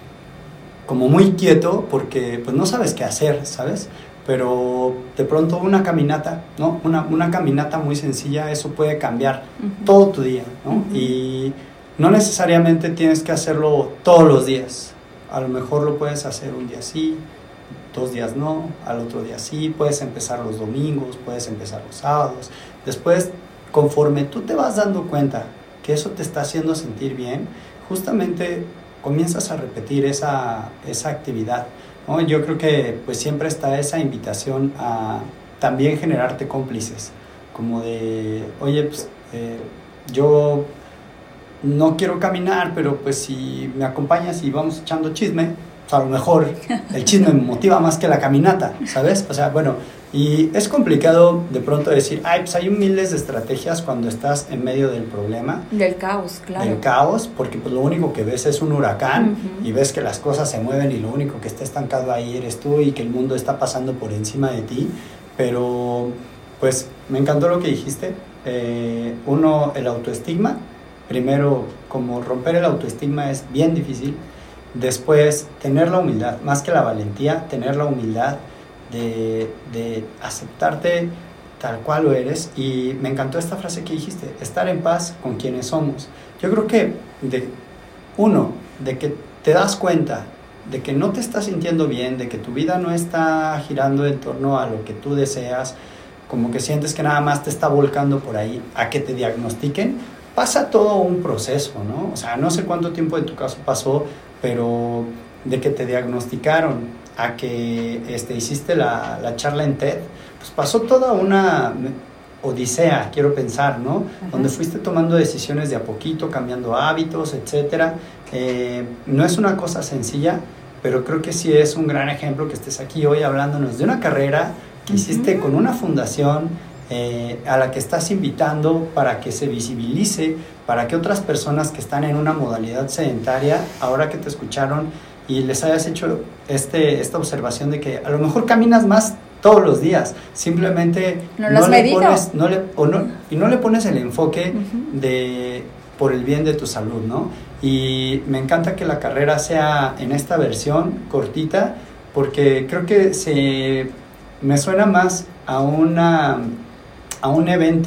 como muy quieto porque pues no sabes qué hacer, ¿sabes? Pero de pronto una caminata, ¿no? Una, una caminata muy sencilla, eso puede cambiar uh-huh. todo tu día, ¿no? Uh-huh. Y no necesariamente tienes que hacerlo todos los días. A lo mejor lo puedes hacer un día sí, dos días no, al otro día sí, puedes empezar los domingos, puedes empezar los sábados. Después, conforme tú te vas dando cuenta que eso te está haciendo sentir bien, justamente comienzas a repetir esa, esa actividad, ¿no? Yo creo que pues siempre está esa invitación a también generarte cómplices, como de, oye, pues eh, yo no quiero caminar, pero pues si me acompañas y vamos echando chisme, pues a lo mejor el chisme me motiva más que la caminata, ¿sabes? O sea, bueno, y es complicado de pronto decir, ay, pues hay miles de estrategias cuando estás en medio del problema. Del caos, claro. Del caos, porque pues lo único que ves es un huracán uh-huh. y ves que las cosas se mueven y lo único que está estancado ahí eres tú y que el mundo está pasando por encima de ti. Pero, pues, me encantó lo que dijiste. Eh, uno, el autoestigma. Primero, como romper el autoestigma es bien difícil. Después, tener la humildad, más que la valentía, tener la humildad de, de aceptarte tal cual lo eres. Y me encantó esta frase que dijiste, estar en paz con quienes somos. Yo creo que, de, uno, de que te das cuenta de que no te estás sintiendo bien, de que tu vida no está girando en torno a lo que tú deseas, como que sientes que nada más te está volcando por ahí a que te diagnostiquen, pasa todo un proceso, ¿no? O sea, no sé cuánto tiempo en tu caso pasó, pero de que te diagnosticaron a que este, hiciste la, la charla en TED, pues pasó toda una odisea, quiero pensar, ¿no? Uh-huh. Donde fuiste tomando decisiones de a poquito, cambiando hábitos, etcétera. Eh, no es una cosa sencilla, pero creo que sí es un gran ejemplo que estés aquí hoy hablándonos de una carrera que uh-huh. hiciste con una fundación eh, a la que estás invitando para que se visibilice, para que otras personas que están en una modalidad sedentaria, ahora que te escucharon y les hayas hecho este, esta observación de que a lo mejor caminas más todos los días, simplemente no, no le medido. pones, no le, o no, y no le pones el enfoque uh-huh. de por el bien de tu salud, ¿no? Y me encanta que la carrera sea en esta versión cortita, porque creo que se me suena más a una a un evento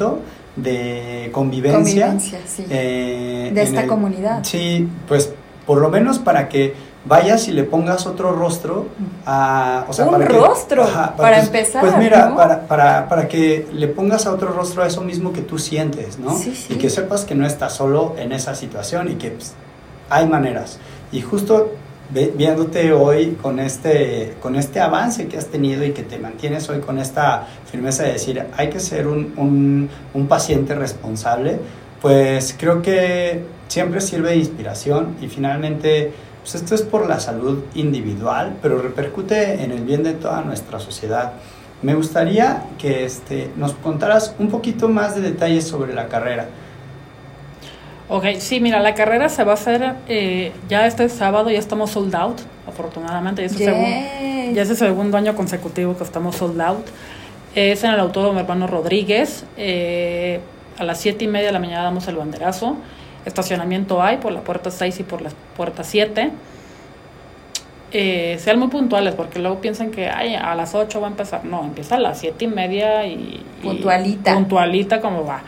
de convivencia. Convivencia, sí. eh, de en esta el- comunidad. Sí, pues por lo menos para que vayas y le pongas otro rostro a... O sea, Un para que- rostro, ajá, para pues- empezar, Pues mira, ¿no? para, para, para que le pongas a otro rostro a eso mismo que tú sientes, ¿no? Sí, sí. Y que sepas que no estás solo en esa situación y que pues, hay maneras. Y justo ve- viéndote hoy con este, con este avance que has tenido y que te mantienes hoy con esta firmeza de decir hay que ser un, un, un paciente responsable, pues creo que siempre sirve de inspiración y finalmente pues esto es por la salud individual, pero repercute en el bien de toda nuestra sociedad. Me gustaría que este, nos contaras un poquito más de detalles sobre la carrera. Ok, sí, mira, la carrera se va a hacer eh, ya este sábado, ya estamos sold out, afortunadamente, ya es, el Yay. segun- ya es el segundo año consecutivo que estamos sold out. Es en el Autódromo Hermano Rodríguez, eh, a las siete y media de la mañana damos el banderazo. Estacionamiento hay por la puerta seis y por la puerta siete. Eh, sean muy puntuales porque luego piensan que ay, a las ocho va a empezar. No, empieza a las siete y media y, y Puntualita. puntualita como va.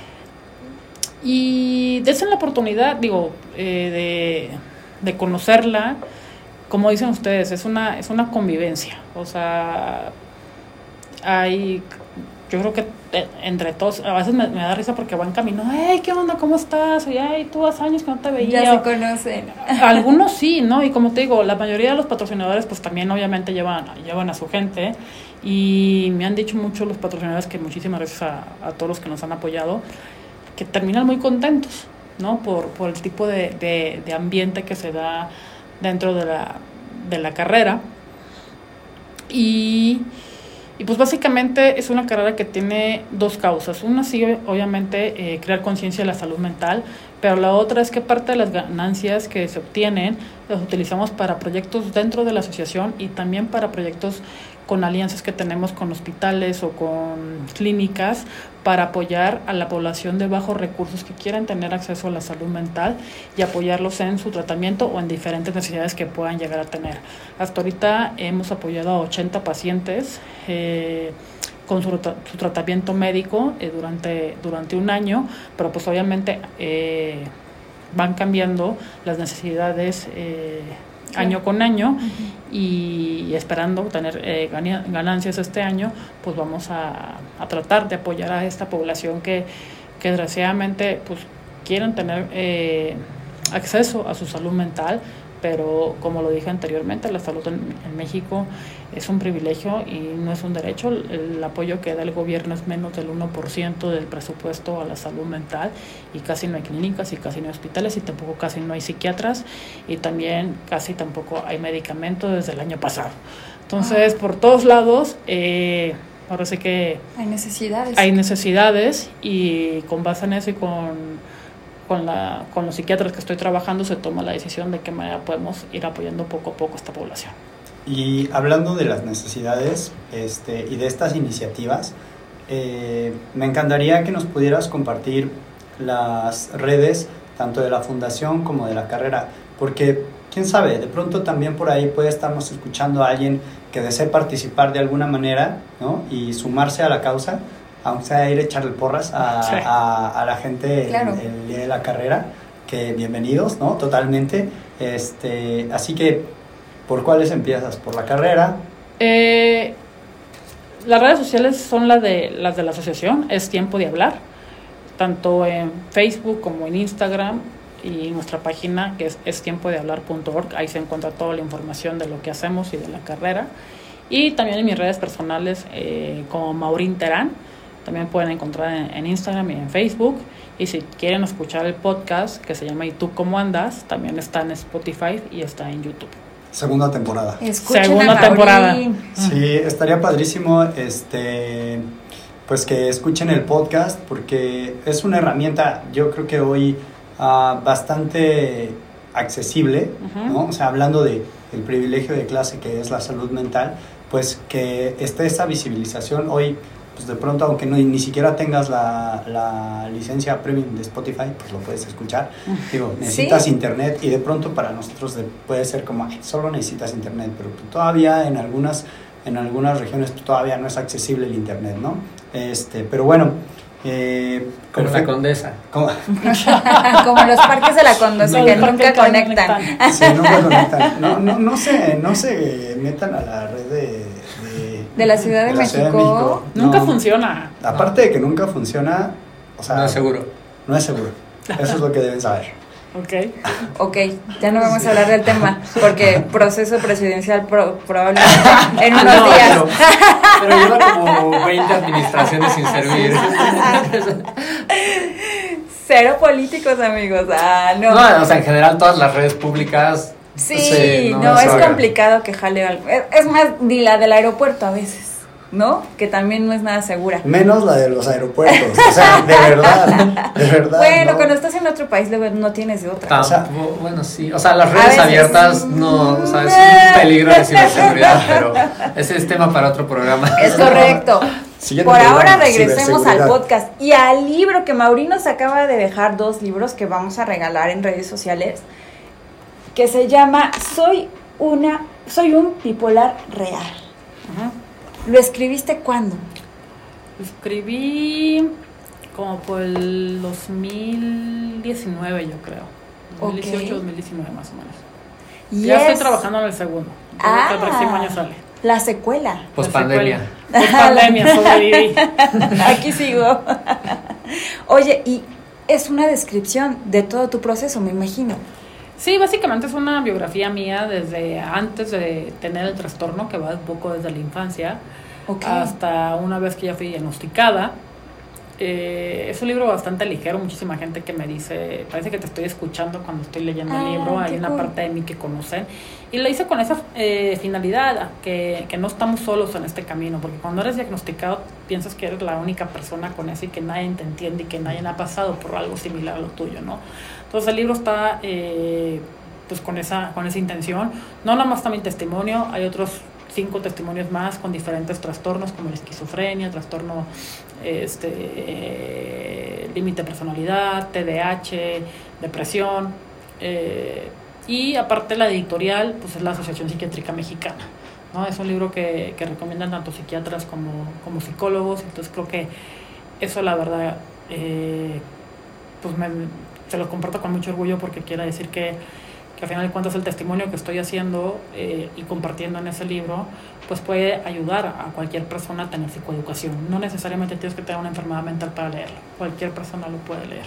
Y desen la oportunidad, digo, eh, de, de conocerla. Como dicen ustedes, es una, es una convivencia. O sea, hay, yo creo que eh, entre todos, a veces me, me da risa porque van camino, hey, ¿qué onda? ¿Cómo estás? Y ay, tú hace años que no te veía. Ya se conocen. Algunos sí, ¿no? Y como te digo, la mayoría de los patrocinadores pues también obviamente llevan, llevan a su gente y me han dicho mucho los patrocinadores que muchísimas gracias a, a todos los que nos han apoyado, que terminan muy contentos, ¿no? Por, por el tipo de, de, de ambiente que se da dentro de la, de la carrera. Y, y pues básicamente es una carrera que tiene dos causas. Una sí, obviamente, eh, crear conciencia de la salud mental, pero la otra es que parte de las ganancias que se obtienen las utilizamos para proyectos dentro de la asociación y también para proyectos con alianzas que tenemos con hospitales o con clínicas para apoyar a la población de bajos recursos que quieran tener acceso a la salud mental y apoyarlos en su tratamiento o en diferentes necesidades que puedan llegar a tener. Hasta ahorita hemos apoyado a ochenta pacientes eh, con su, su tratamiento médico eh, durante, durante un año, pero pues obviamente eh, van cambiando las necesidades eh, año con año. Uh-huh. y esperando tener eh, ganancias este año, pues vamos a, a tratar de apoyar a esta población que, que desgraciadamente pues quieren tener eh, acceso a su salud mental, pero como lo dije anteriormente, la salud en, en México es un privilegio y no es un derecho. El apoyo que da el gobierno es menos del uno por ciento del presupuesto a la salud mental y casi no hay clínicas y casi no hay hospitales y tampoco casi no hay psiquiatras y también casi tampoco hay medicamentos desde el año pasado. Entonces, ah. por todos lados, eh, ahora sí que hay necesidades. Hay necesidades y con base en eso y con... Con, la, con los psiquiatras que estoy trabajando se toma la decisión de qué manera podemos ir apoyando poco a poco a esta población. Y hablando de las necesidades este, y de estas iniciativas, eh, me encantaría que nos pudieras compartir las redes tanto de la fundación como de la carrera, porque quién sabe, de pronto también por ahí puede estarnos escuchando a alguien que desee participar de alguna manera, ¿no? Y sumarse a la causa, aunque sea ir a echarle porras a, sí. a, a la gente claro. el, el día de la carrera, que bienvenidos, ¿no? Totalmente. Este, así que, ¿por cuáles empiezas? ¿Por la carrera? Eh, las redes sociales son las de, las de la asociación, es Tiempo de Hablar, tanto en Facebook como en Instagram y nuestra página que es, es tiempo de hablar punto org, ahí se encuentra toda la información de lo que hacemos y de la carrera. Y también en mis redes personales eh, como Maurín Terán, también pueden encontrar en, en Instagram y en Facebook. Y si quieren escuchar el podcast que se llama ¿Y tú cómo andas?, también está en Spotify y está en YouTube. Segunda temporada. Escuchen Segunda temporada. Sí, estaría padrísimo este, pues que escuchen el podcast porque es una herramienta, yo creo que hoy uh, bastante accesible, uh-huh. ¿no? O sea, hablando de el privilegio de clase que es la salud mental, pues que esté esa visibilización hoy. Pues de pronto, aunque no, ni siquiera tengas la, la licencia premium de Spotify, pues lo puedes escuchar. Digo, necesitas ¿Sí? internet y de pronto para nosotros de, puede ser como, ay, solo necesitas internet, pero todavía en algunas, en algunas regiones todavía no es accesible el internet, ¿no? Este, pero bueno, Eh, Como la perfecto. Condesa. Como- Como los parques de la Condesa No, que los parques nunca que conectan. conectan. sí, nunca conectan. No, no, no, se, no se metan a la red de... De, De la Ciudad de la Ciudad México. Nunca No, funciona. Aparte de que nunca funciona, o sea... No es seguro. No es seguro. Eso es lo que deben saber. Ok. Ok, ya no vamos a hablar del tema, porque proceso presidencial pro- probablemente en unos No, días. pero, pero lleva como veinte administraciones sin servir. Cero políticos, amigos. Ah, no. No, o sea, en general todas las redes públicas. Sí, Sí, no, no, es sabe. complicado que jale algo. Es, es más, ni la del aeropuerto a veces, ¿no? Que también no es nada segura. Menos la de los aeropuertos. O sea, de verdad. De verdad. Bueno, ¿no? cuando estás en otro país luego no tienes de otra. O sea, Tampoco- bueno, sí. O sea, las a redes veces. abiertas no, o sea, es un peligro de ciberseguridad, pero ese es tema para otro programa. Es correcto. Siguiente Por programa, ahora regresemos al ciberseguridad. podcast y al libro que Mauri nos acaba de dejar, dos libros que vamos a regalar en redes sociales, que se llama Soy una, soy un bipolar real. Ajá. ¿Lo escribiste cuándo? Escribí como por el dos mil diecinueve, yo creo. dos mil dieciocho, dos mil diecinueve más o menos. Y Ya estoy es trabajando en el segundo. Ah. Creo que el próximo año sale. la secuela. Pospandemia. Post pandemia, sobreviví. Aquí sigo. Oye, y es una descripción de todo tu proceso, me imagino. Sí, básicamente es una biografía mía desde antes de tener el trastorno, que va un poco desde la infancia, Ok. hasta una vez que ya fui diagnosticada. Eh, es un libro bastante ligero, muchísima gente que me dice, parece que te estoy escuchando cuando estoy leyendo Ah, el libro, hay qué una cool. parte de mí que conocen, y lo hice con esa eh, finalidad, que, que no estamos solos en este camino, porque cuando eres diagnosticado piensas que eres la única persona con eso y que nadie te entiende y que nadie ha pasado por algo similar a lo tuyo, ¿no? Entonces el libro está eh, pues con esa, con esa intención, no nada más está mi testimonio, hay otros cinco testimonios más con diferentes trastornos como la esquizofrenia, trastorno este eh, límite de personalidad, T D A H, depresión, eh, y aparte la editorial pues es la Asociación Psiquiátrica Mexicana, ¿no? Es un libro que, que recomiendan tanto psiquiatras como, como psicólogos, entonces creo que eso la verdad eh, pues me, se lo comparto con mucho orgullo porque quiere decir que que al final de cuentas el testimonio que estoy haciendo eh, y compartiendo en ese libro, pues puede ayudar a cualquier persona a tener psicoeducación. No necesariamente tienes que tener una enfermedad mental para leerlo, cualquier persona lo puede leer.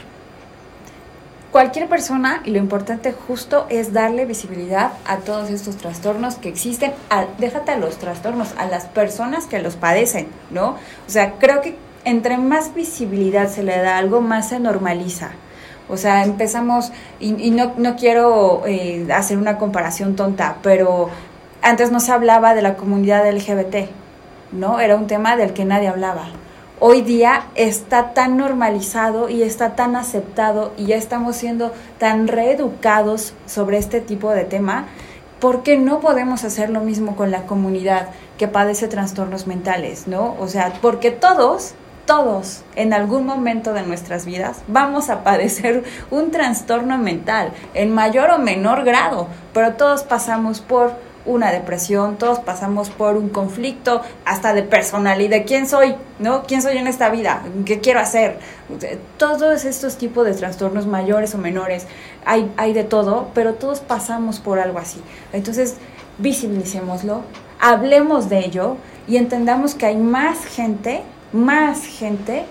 Cualquier persona, y lo importante justo es darle visibilidad a todos estos trastornos que existen, a, déjate a los trastornos, a las personas que los padecen, ¿no? O sea, creo que entre más visibilidad se le da a algo, más se normaliza. O sea, empezamos, y, y no, no quiero eh, hacer una comparación tonta, pero antes no se hablaba de la comunidad L G B T, ¿no? Era un tema del que nadie hablaba. Hoy día está tan normalizado y está tan aceptado y ya estamos siendo tan reeducados sobre este tipo de tema. ¿Por qué no podemos hacer lo mismo con la comunidad que padece trastornos mentales, ¿no? O sea, porque todos... Todos, en algún momento de nuestras vidas, vamos a padecer un trastorno mental, en mayor o menor grado, pero todos pasamos por una depresión, todos pasamos por un conflicto, hasta de personalidad, ¿quién soy? ¿No? ¿Quién soy en esta vida? ¿Qué quiero hacer? Todos estos tipos de trastornos mayores o menores, hay, hay de todo, pero todos pasamos por algo así. Entonces, visibilicémoslo, hablemos de ello y entendamos que hay más gente más gente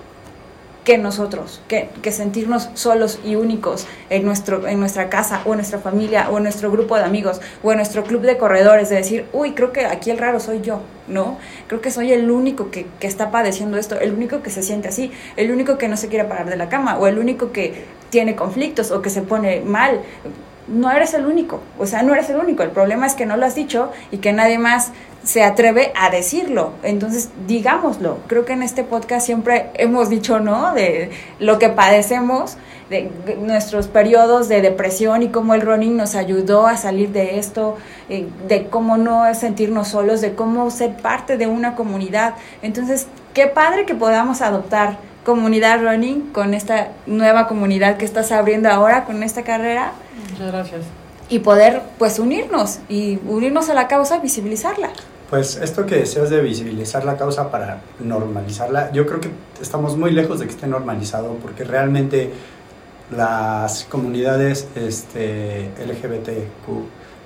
que nosotros, que, que sentirnos solos y únicos en, nuestro, en nuestra casa o en nuestra familia o en nuestro grupo de amigos o en nuestro club de corredores, de decir, uy, creo que aquí el raro soy yo, ¿no? Creo que soy el único que, que está padeciendo esto, el único que se siente así, el único que no se quiere parar de la cama o el único que tiene conflictos o que se pone mal. No eres el único, o sea, no eres el único, el problema es que no lo has dicho y que nadie más se atreve a decirlo, entonces digámoslo. Creo que en este podcast siempre hemos dicho, ¿no?, de lo que padecemos, de nuestros periodos de depresión y cómo el running nos ayudó a salir de esto, de cómo no sentirnos solos, de cómo ser parte de una comunidad. Entonces, qué padre que podamos adoptar Comunidad Running con esta nueva comunidad que estás abriendo ahora con esta carrera. Muchas gracias. Y poder, pues, unirnos y unirnos a la causa y visibilizarla. Pues esto que deseas de visibilizar la causa para normalizarla, yo creo que estamos muy lejos de que esté normalizado, porque realmente las comunidades este, L G B T Q,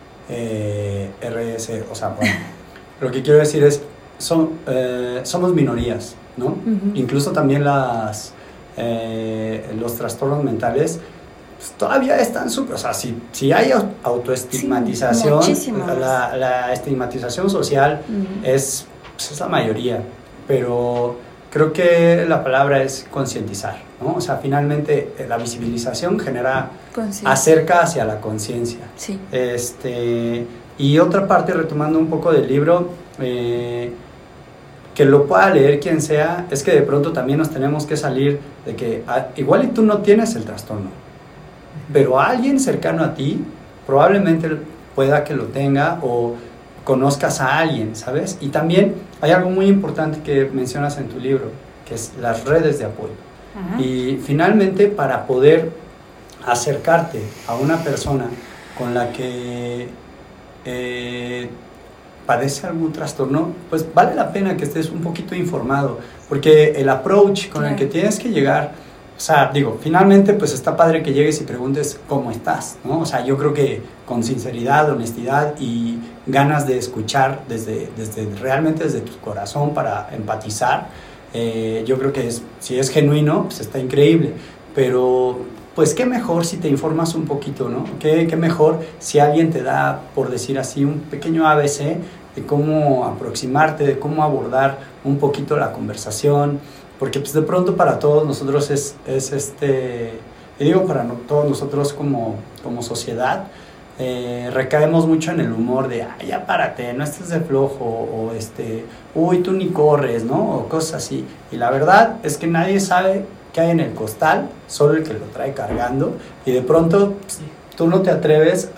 eh, R S, o sea, bueno, lo que quiero decir es, son, eh, somos minorías, ¿no? Uh-huh. Incluso también las, eh, los trastornos mentales pues, todavía están súper, o sea, si, si hay autoestigmatización, sí, la, la estigmatización social uh-huh. es, pues, es la mayoría, pero creo que la palabra es concientizar, ¿no? O sea, finalmente la visibilización genera, acerca hacia la conciencia. Sí. Este, y otra parte, retomando un poco del libro, eh, que lo pueda leer quien sea, es que de pronto también nos tenemos que salir de que a, igual y tú no tienes el trastorno, pero alguien cercano a ti probablemente pueda que lo tenga o conozcas a alguien, ¿sabes? Y también hay algo muy importante que mencionas en tu libro, que es las redes de apoyo. Uh-huh. Y finalmente, para poder acercarte a una persona con la que eh, padece algún trastorno, pues vale la pena que estés un poquito informado, porque el approach con claro. el que tienes que llegar, o sea, digo, finalmente pues está padre que llegues y preguntes cómo estás, ¿no? O sea, yo creo que con sinceridad, honestidad y ganas de escuchar desde, desde realmente desde tu corazón para empatizar, eh, yo creo que es, si es genuino, pues está increíble, pero pues qué mejor si te informas un poquito, ¿no? Qué, qué mejor si alguien te da, por decir así, un pequeño A B C de cómo aproximarte, de cómo abordar un poquito la conversación, porque pues de pronto para todos nosotros es, es este, y digo para no, todos nosotros como, como sociedad, eh, recaemos mucho en el humor de, ay, ya párate, no estés de flojo, o este, uy, tú ni corres, ¿no? O cosas así. Y la verdad es que nadie sabe qué hay en el costal, solo el que lo trae cargando, y de pronto pues, tú no te atreves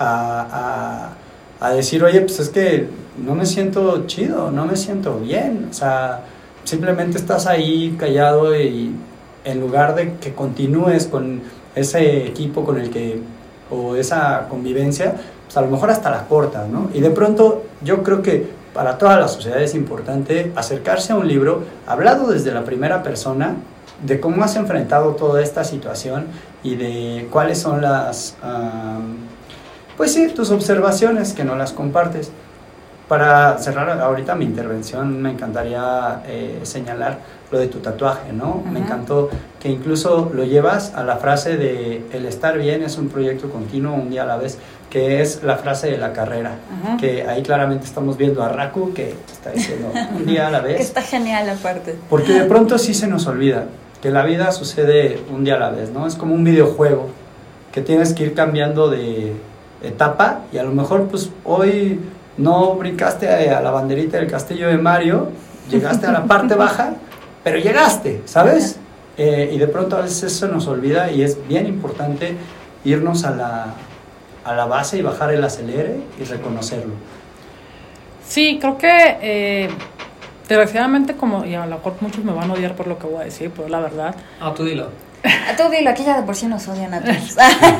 a, a, a decir, oye, pues es que no me siento chido, no me siento bien, o sea, simplemente estás ahí callado y en lugar de que continúes con ese equipo con el que, o esa convivencia, pues a lo mejor hasta la cortas, ¿no? Y de pronto yo creo que para toda la sociedad es importante acercarse a un libro hablado desde la primera persona, de cómo has enfrentado toda esta situación y de cuáles son las, um, pues sí, tus observaciones, que no las compartes. Para cerrar ahorita mi intervención, me encantaría eh, señalar lo de tu tatuaje, ¿no? Uh-huh. Me encantó que incluso lo llevas a la frase de el estar bien es un proyecto continuo, un día a la vez, que es la frase de la carrera, uh-huh. que ahí claramente estamos viendo a Raku, que está diciendo un día a la vez. Que está genial aparte. Porque de pronto sí se nos olvida que la vida sucede un día a la vez, ¿no? Es como un videojuego que tienes que ir cambiando de etapa y a lo mejor pues hoy no brincaste a la banderita del castillo de Mario, llegaste a la parte baja, pero llegaste, ¿sabes? Eh, y de pronto a veces eso nos olvida y es bien importante irnos a la, a la base y bajar el acelere y reconocerlo. Sí, creo que eh, desgraciadamente, como, y a lo mejor muchos me van a odiar por lo que voy a decir, pero la verdad... Ah, tú dilo. Tú dilo, aquí ya de por sí nos odian a todos.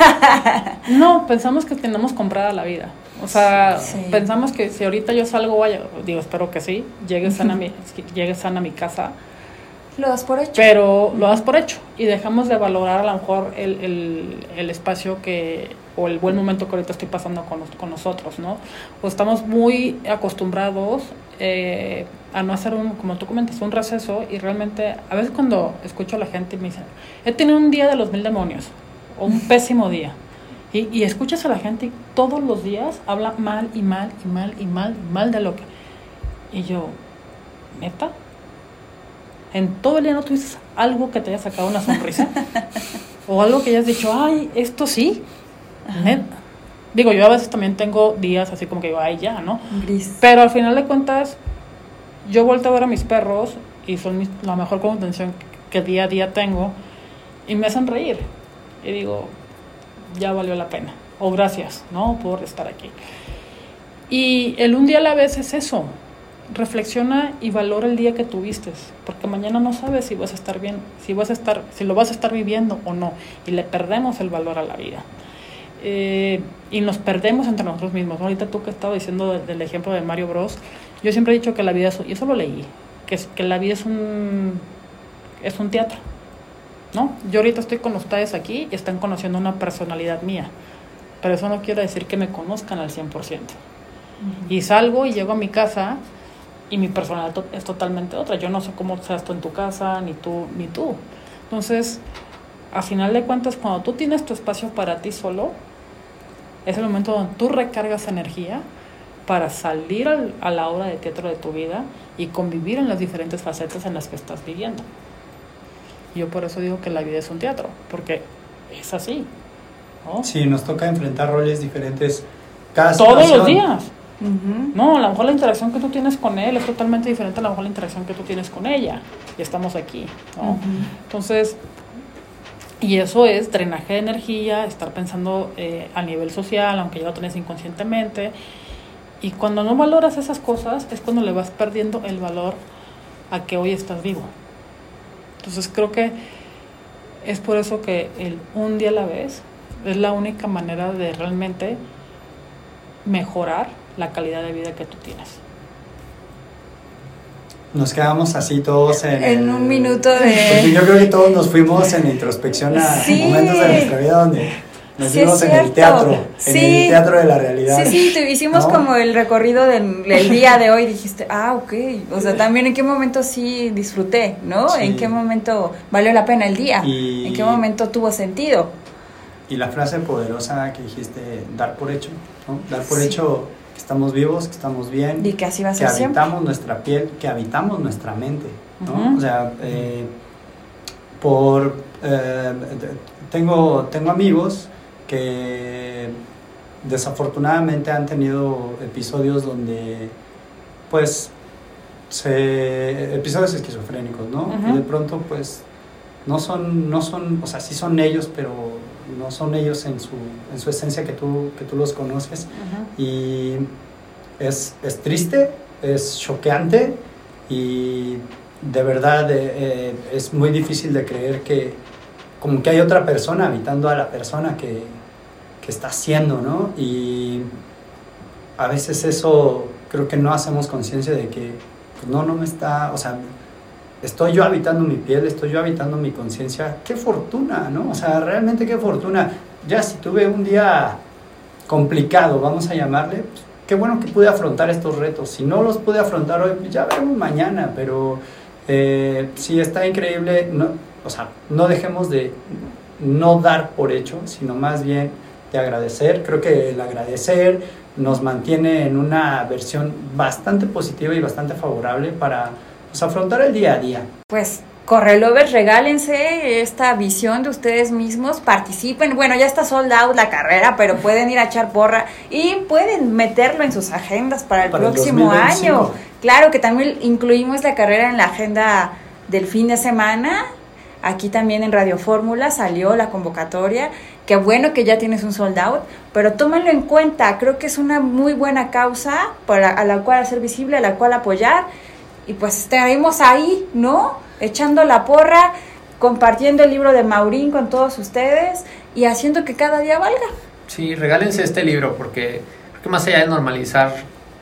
No, pensamos que tenemos comprada la vida. O sea, sí. Pensamos que si ahorita yo salgo, vaya, digo, espero que sí, llegue sana a mi, llegue sana a mi casa. Lo das por hecho. Pero lo das por hecho. Y dejamos de valorar a lo mejor el, el, el espacio que, o el buen momento que ahorita estoy pasando con, con nosotros, ¿no? O estamos muy acostumbrados eh, a no hacer un, como tú comentas, un receso. Y realmente, a veces cuando escucho a la gente me dicen, he tenido un día de los mil demonios, o un pésimo día. Y, y escuchas a la gente y todos los días habla mal y mal y mal y mal y mal de lo que... Y yo, ¿neta? ¿En todo el día no tuviste algo que te haya sacado una sonrisa? ¿O algo que hayas dicho, ay, esto sí? ¿Neta? Digo, yo a veces también tengo días así como que digo, ay, ya, ¿no? Gris. Pero al final de cuentas, yo vuelto a ver a mis perros y son mis, la mejor contención que día a día tengo y me hacen reír. Y digo... ya valió la pena, o gracias, ¿no? Por estar aquí. Y el un día a la vez es eso, reflexiona y valora el día que tuviste, porque mañana no sabes si vas a estar bien, si vas a estar, si lo vas a estar viviendo o no, y le perdemos el valor a la vida. eh, y nos perdemos entre nosotros mismos. Ahorita tú que estabas diciendo del, del ejemplo de Mario Bros, yo siempre he dicho que la vida es, y eso lo leí, que, es, que la vida es un, es un teatro, ¿no? Yo ahorita estoy con ustedes aquí y están conociendo una personalidad mía, pero eso no quiere decir que me conozcan al cien por ciento. Uh-huh. Y salgo y llego a mi casa y mi personalidad to- es totalmente otra. Yo no sé cómo seas tú en tu casa, ni tú, ni tú. Entonces, a final de cuentas, cuando tú tienes tu espacio para ti solo, es el momento donde tú recargas energía para salir al, a la obra de teatro de tu vida y convivir en las diferentes facetas en las que estás viviendo. Yo por eso digo que la vida es un teatro, porque es así, ¿no? Sí, nos toca enfrentar roles diferentes cada todos situación. los días. Uh-huh. No, a lo mejor la interacción que tú tienes con él es totalmente diferente a lo mejor la interacción que tú tienes con ella. Y estamos aquí, ¿no? Uh-huh. Entonces, y eso es drenaje de energía, estar pensando eh, a nivel social, aunque ya lo tenés inconscientemente. Y cuando no valoras esas cosas, es cuando le vas perdiendo el valor a que hoy estás vivo. Entonces creo que es por eso que el un día a la vez es la única manera de realmente mejorar la calidad de vida que tú tienes. Nos quedamos así todos en, en el, un minuto de... Porque yo creo que todos nos fuimos en introspección a sí. momentos de nuestra vida donde nos sí, vimos en el teatro, sí. en el teatro de la realidad. Sí, sí, te hicimos, ¿no?, como el recorrido del, del día de hoy, dijiste, ah, ok, o sea, también en qué momento sí disfruté, ¿no? Sí. En qué momento valió la pena el día, y, en qué momento tuvo sentido. Y la frase poderosa que dijiste, dar por hecho, ¿no? Dar por sí. hecho que estamos vivos, que estamos bien, y que así va a ser que habitamos siempre. nuestra piel, que habitamos nuestra mente, ¿no? Uh-huh. O sea, eh, por eh, tengo, tengo amigos que desafortunadamente han tenido episodios donde, pues, se, episodios esquizofrénicos, ¿no? Uh-huh. Y de pronto, pues, no son, no son, o sea, sí son ellos, pero no son ellos en su, en su esencia que tú, que tú los conoces. Uh-huh. Y es, es triste, es choqueante y de verdad eh, eh, es muy difícil de creer que como que hay otra persona habitando a la persona que, que está haciendo, ¿no? Y a veces eso creo que no hacemos conciencia de que pues no, no me está, o sea, estoy yo habitando mi piel, estoy yo habitando mi conciencia, qué fortuna, ¿no? O sea, realmente qué fortuna. Ya si tuve un día complicado, vamos a llamarle, pues, qué bueno que pude afrontar estos retos. Si no los pude afrontar hoy, pues ya veremos mañana, pero eh, sí está increíble, no, o sea, no dejemos de no dar por hecho, sino más bien de agradecer. Creo que el agradecer nos mantiene en una versión bastante positiva y bastante favorable para pues, afrontar el día a día. Pues Correlovers, regálense esta visión de ustedes mismos, participen, bueno, ya está sold out la carrera, pero pueden ir a echar porra y pueden meterlo en sus agendas para el para próximo el dos mil veinticinco. año. Claro que también incluimos la carrera en la agenda del fin de semana. Aquí también en Radio Fórmula salió la convocatoria. Qué bueno que ya tienes un sold out, pero tómalo en cuenta. Creo que es una muy buena causa para, a la cual hacer visible, a la cual apoyar. Y pues estaremos ahí, ¿no? Echando la porra, compartiendo el libro de Maurín con todos ustedes y haciendo que cada día valga. Sí, regálense este libro porque creo que más allá de normalizar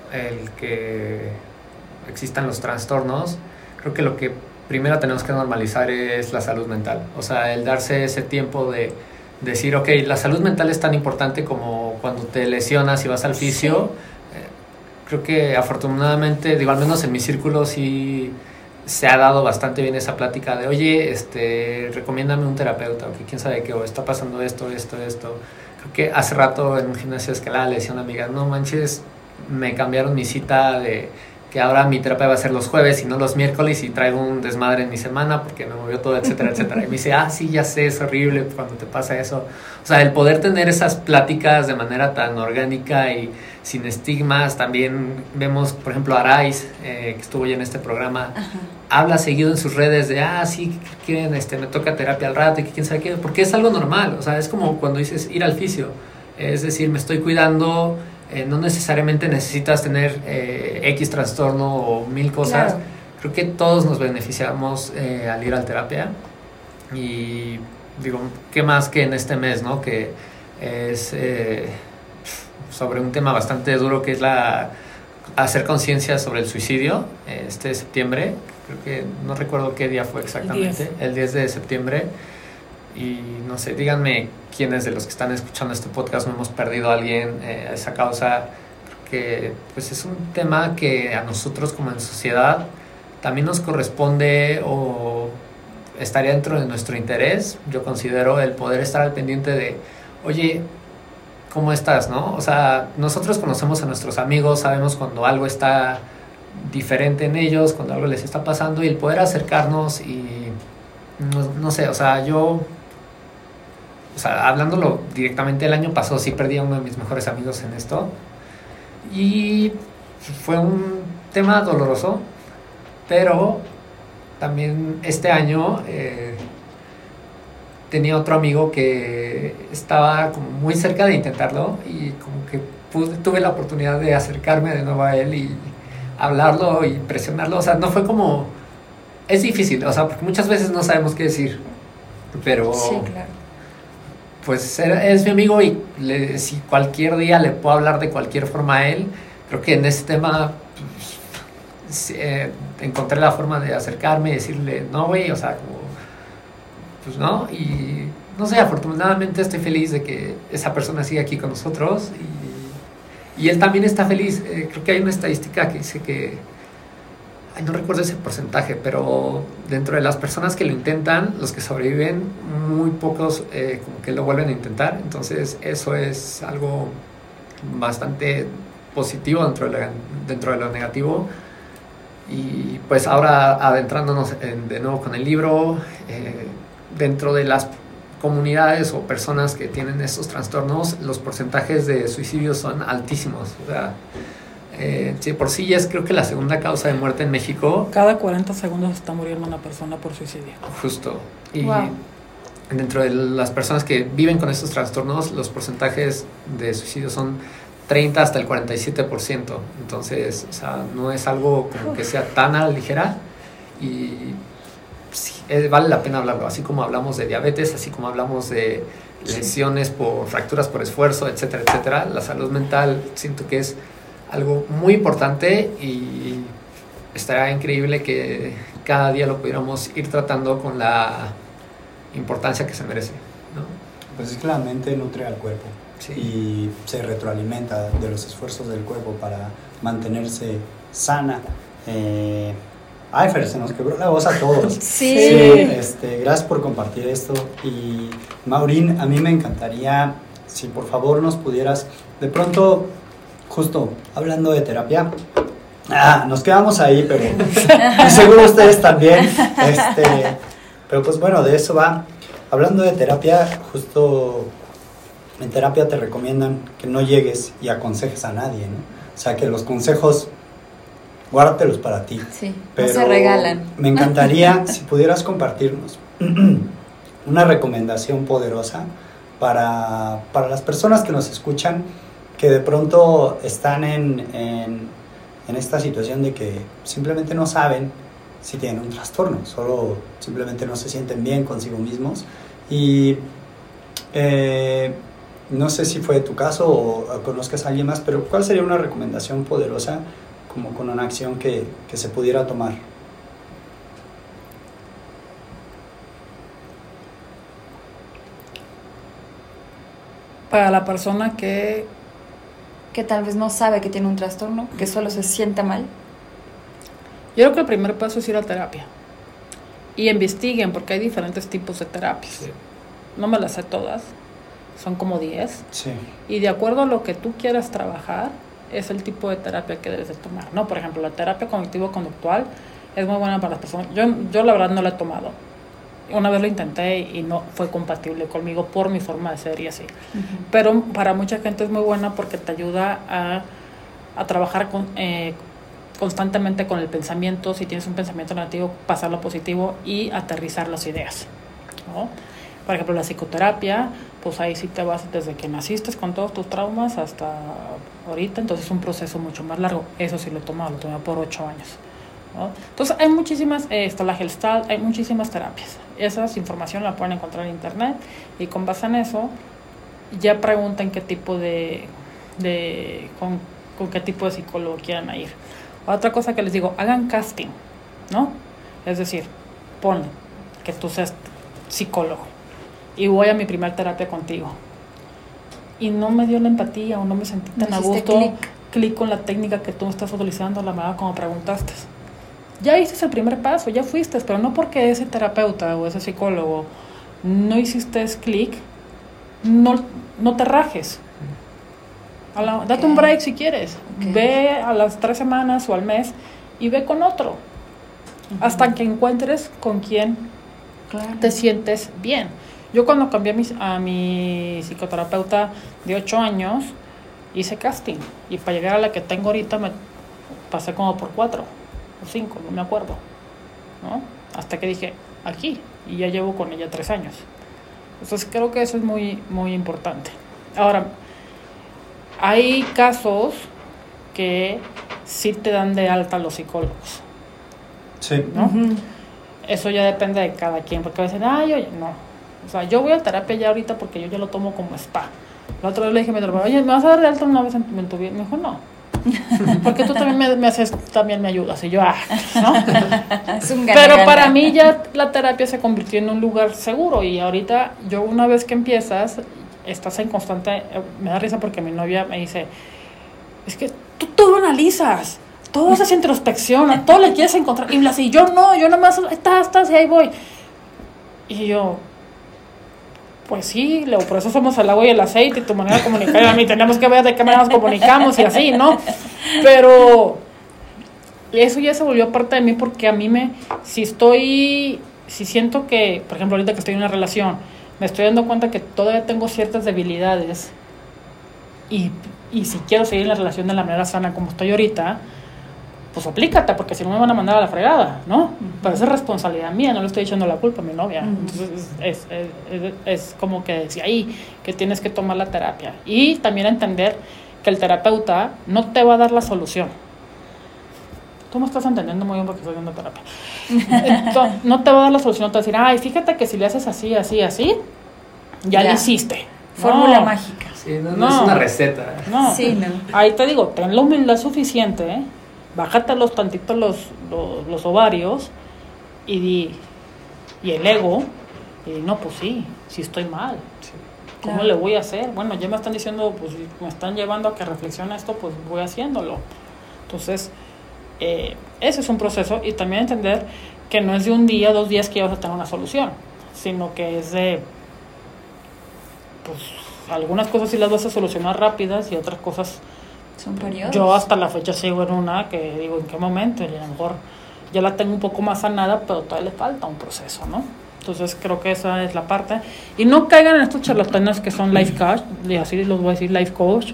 el que existan los trastornos, creo que lo que primero tenemos que normalizar es la salud mental. O sea, el darse ese tiempo de decir, ok, la salud mental es tan importante como cuando te lesionas y vas al fisio. Sí. Eh, creo que afortunadamente, digo, al menos en mi círculo sí se ha dado bastante bien esa plática de, oye, este, recomiéndame un terapeuta, o que quién sabe qué, o está pasando esto, esto, esto. Creo que hace rato en un gimnasio de escalada le decía a una amiga, no manches, me cambiaron mi cita de que ahora mi terapia va a ser los jueves y no los miércoles y traigo un desmadre en mi semana porque me movió todo, etcétera, etcétera. Y me dice, ah, sí, ya sé, es horrible cuando te pasa eso. O sea, el poder tener esas pláticas de manera tan orgánica y sin estigmas. También vemos, por ejemplo, a Araiz, eh, que estuvo ya en este programa, ajá, habla seguido en sus redes de, ah, sí, que quieren, este, me toca terapia al rato y que quién sabe qué, porque es algo normal. O sea, es como cuando dices ir al fisio. Es decir, me estoy cuidando. Eh, no necesariamente necesitas tener eh, X trastorno o mil cosas. Claro. Creo que todos nos beneficiamos eh, al ir a terapia. Y digo, ¿qué más que en este mes, no? Que es eh, sobre un tema bastante duro que es la hacer conciencia sobre el suicidio. Este septiembre, creo que no recuerdo qué día fue exactamente, diez. El diez de septiembre. Y no sé, díganme quiénes de los que están escuchando este podcast no hemos perdido a alguien eh, a esa causa, que pues es un tema que a nosotros como en sociedad también nos corresponde o estaría dentro de nuestro interés. Yo considero el poder estar al pendiente de, oye, ¿cómo estás? ¿No? O sea, nosotros conocemos a nuestros amigos, sabemos cuando algo está diferente en ellos, cuando algo les está pasando, y el poder acercarnos y no, no sé, o sea, yo, o sea, hablándolo directamente, el año pasado sí perdí a uno de mis mejores amigos en esto y fue un tema doloroso, pero también este año eh, tenía otro amigo que estaba como muy cerca de intentarlo y como que pude, tuve la oportunidad de acercarme de nuevo a él y hablarlo y presionarlo. O sea, no fue como... Es difícil, o sea, porque muchas veces no sabemos qué decir, pero... Sí, claro. Pues es mi amigo y le, si cualquier día le puedo hablar de cualquier forma a él, creo que en este tema pues, eh, encontré la forma de acercarme y decirle, no, güey, o sea, como, pues no, y no sé, afortunadamente estoy feliz de que esa persona siga aquí con nosotros y, y él también está feliz. Eh, creo que hay una estadística que dice que, ay, no recuerdo ese porcentaje, pero dentro de las personas que lo intentan, los que sobreviven, muy pocos eh, como que lo vuelven a intentar. Entonces eso es algo bastante positivo dentro de, la, dentro de lo negativo. Y pues ahora adentrándonos en, de nuevo con el libro, eh, dentro de las comunidades o personas que tienen estos trastornos, los porcentajes de suicidios son altísimos. O sea, Eh, sí, por sí ya es creo que la segunda causa de muerte en México. Cada cuarenta segundos está muriendo una persona por suicidio. Justo. Y wow. Dentro de las personas que viven con estos trastornos, los porcentajes de suicidio son treinta hasta el cuarenta y siete por ciento. Entonces, o sea, no es algo como que sea tan a la ligera y sí, eh, vale la pena hablarlo. Así como hablamos de diabetes, así como hablamos de lesiones por fracturas por esfuerzo, etcétera, etcétera. La salud mental siento que es algo muy importante y estaría increíble que cada día lo pudiéramos ir tratando con la importancia que se merece, ¿no? Pues es que la mente nutre al cuerpo, sí, y se retroalimenta de los esfuerzos del cuerpo para mantenerse sana. Eh, ay, Fer, se nos quebró la voz a todos. Sí. Sí, este, gracias por compartir esto. Y Maureen, a mí me encantaría si por favor nos pudieras, de pronto, justo hablando de terapia, ah, nos quedamos ahí, pero y seguro ustedes también, este, pero pues bueno, de eso va. Hablando de terapia, justo en terapia te recomiendan que no llegues y aconsejes a nadie, ¿no? O sea, que los consejos, guárdatelos para ti. Sí, pero no se regalan. Me encantaría si pudieras compartirnos una recomendación poderosa para, para las personas que nos escuchan, que de pronto están en, en, en esta situación de que simplemente no saben si tienen un trastorno, solo simplemente no se sienten bien consigo mismos. Y eh, no sé si fue tu caso o, o conozcas a alguien más, pero ¿cuál sería una recomendación poderosa como con una acción que, que se pudiera tomar? Para la persona que que tal vez no sabe que tiene un trastorno, que solo se siente mal. Yo creo que el primer paso es ir a terapia y investiguen, porque hay diferentes tipos de terapias. Sí. No me las sé todas, son como diez. Sí. Y de acuerdo a lo que tú quieras trabajar, es el tipo de terapia que debes de tomar, ¿no? Por ejemplo, la terapia cognitivo-conductual es muy buena para las personas. Yo, yo la verdad no la he tomado. Una vez lo intenté y no fue compatible conmigo por mi forma de ser y así. Uh-huh. Pero para mucha gente es muy buena porque te ayuda a, a trabajar con, eh, constantemente con el pensamiento. Si tienes un pensamiento negativo, pasarlo a positivo y aterrizar las ideas, ¿no? Por ejemplo, la psicoterapia, pues ahí sí te vas desde que naciste con todos tus traumas hasta ahorita. Entonces es un proceso mucho más largo. Eso sí lo he tomado, lo tomé por ocho años. ¿No? Entonces hay muchísimas, eh, está la Gestalt, hay muchísimas terapias. Esa información la pueden encontrar en internet y con base en eso ya preguntan qué tipo de, de con, con qué tipo de psicólogo quieran ir. Otra cosa que les digo, hagan casting, ¿no? Es decir, ponle que tú seas psicólogo y voy a mi primer terapia contigo y no me dio la empatía o no me sentí tan no a gusto, clic. clic con la técnica que tú estás utilizando, la manera como preguntaste. Ya hiciste el primer paso, ya fuiste, pero no porque ese terapeuta o ese psicólogo no hiciste clic, no, no te rajes. A la, okay. Date un break si quieres. Okay. Ve a las tres semanas o al mes y ve con otro. Uh-huh. Hasta que encuentres con quien claro. te sientes bien. Yo cuando cambié a mi, a mi psicoterapeuta de ocho años, hice casting. Y para llegar a la que tengo ahorita me pasé como por cuatro o cinco, no me acuerdo, ¿no? Hasta que dije, aquí. Y ya llevo con ella tres años. Entonces creo que eso es muy, muy importante. Ahora, hay casos que sí te dan de alta los psicólogos. Sí. ¿No? Uh-huh. Eso ya depende de cada quien, porque a veces, ay, oye, no. O sea, yo voy a terapia ya ahorita porque yo ya lo tomo como spa. La otra vez le dije a mi terapeuta, oye, ¿me vas a dar de alta una vez en, en tu vida? Me dijo, no. Porque tú también me, me haces, también me ayudas. Y yo, ah, ¿no? Es un Pero para mí ya la terapia se convirtió en un lugar seguro. Y ahorita, yo una vez que empiezas, estás en constante, me da risa porque mi novia me dice, es que tú todo analizas, todo haces introspección, a todo le quieres encontrar, y así, yo no, yo nomás, estás, estás, y ahí voy. Y yo, pues sí, Leo, por eso somos el agua y el aceite, y tu manera de comunicar, a mí tenemos que ver de qué manera nos comunicamos, y así, ¿no? Pero eso ya se volvió parte de mí, porque a mí me, si estoy, si siento que, por ejemplo, ahorita que estoy en una relación, me estoy dando cuenta que todavía tengo ciertas debilidades y, y si quiero seguir en la relación de la manera sana como estoy ahorita, pues aplícate, porque si no me van a mandar a la fregada, ¿no? Uh-huh. Pero esa es responsabilidad mía, no le estoy echando la culpa a mi novia. Uh-huh. Entonces es, es, es, es como que decía ahí que tienes que tomar la terapia y también entender que el terapeuta no te va a dar la solución. Tú me estás entendiendo muy bien porque estoy dando terapia. Entonces, no te va a dar la solución, te va a decir, ay, fíjate que si le haces así, así, así, ya, ya. lo hiciste. Fórmula no. mágica. Sí, no, no, no es una receta. No. Sí, no. Ahí te digo, ten la humildad suficiente, ¿eh? Bájate los tantitos los, los, los ovarios y di, y el ego, y di, no, pues sí, sí estoy mal. Sí. ¿Cómo claro. le voy a hacer? Bueno, ya me están diciendo, pues me están llevando a que reflexione esto, pues voy haciéndolo. Entonces, Eh, ese es un proceso, y también entender que no es de un día, dos días que ya vas a tener una solución, sino que es de, pues, algunas cosas sí las vas a solucionar rápidas y otras cosas son periodos. Yo hasta la fecha sigo en una que digo, ¿en qué momento? Y a lo mejor ya la tengo un poco más sanada, pero todavía le falta un proceso, ¿no? Entonces creo que esa es la parte. Y no caigan en estos charlatanes que son life coach, y así los voy a decir, life coach,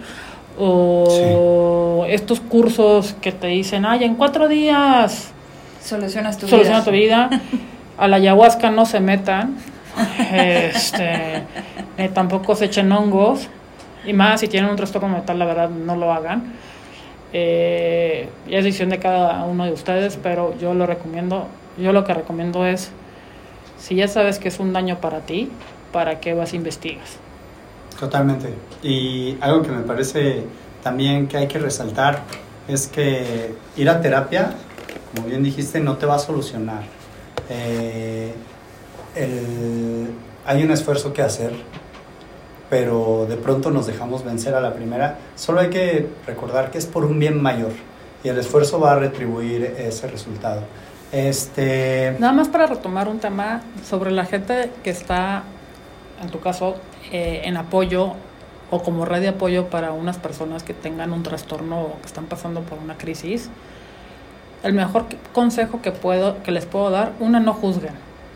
o sí. estos cursos que te dicen, ay, en cuatro días solucionas tu soluciona vida. tu vida. A la ayahuasca no se metan, este, eh, tampoco se echen hongos, y más si tienen un trastorno mental, la verdad no lo hagan. Eh, ya es decisión de cada uno de ustedes, pero yo lo recomiendo. Yo lo que recomiendo es, si ya sabes que es un daño para ti, ¿para qué vas e investigas? Totalmente. Y algo que me parece también que hay que resaltar es que ir a terapia, como bien dijiste, no te va a solucionar. Eh, el, hay un esfuerzo que hacer, pero de pronto nos dejamos vencer a la primera. Solo hay que recordar que es por un bien mayor y el esfuerzo va a retribuir ese resultado. Este... Nada más para retomar un tema sobre la gente que está, en tu caso, eh, en apoyo o como red de apoyo para unas personas que tengan un trastorno o que están pasando por una crisis. El mejor consejo que puedo, que les puedo dar, una, no juzguen.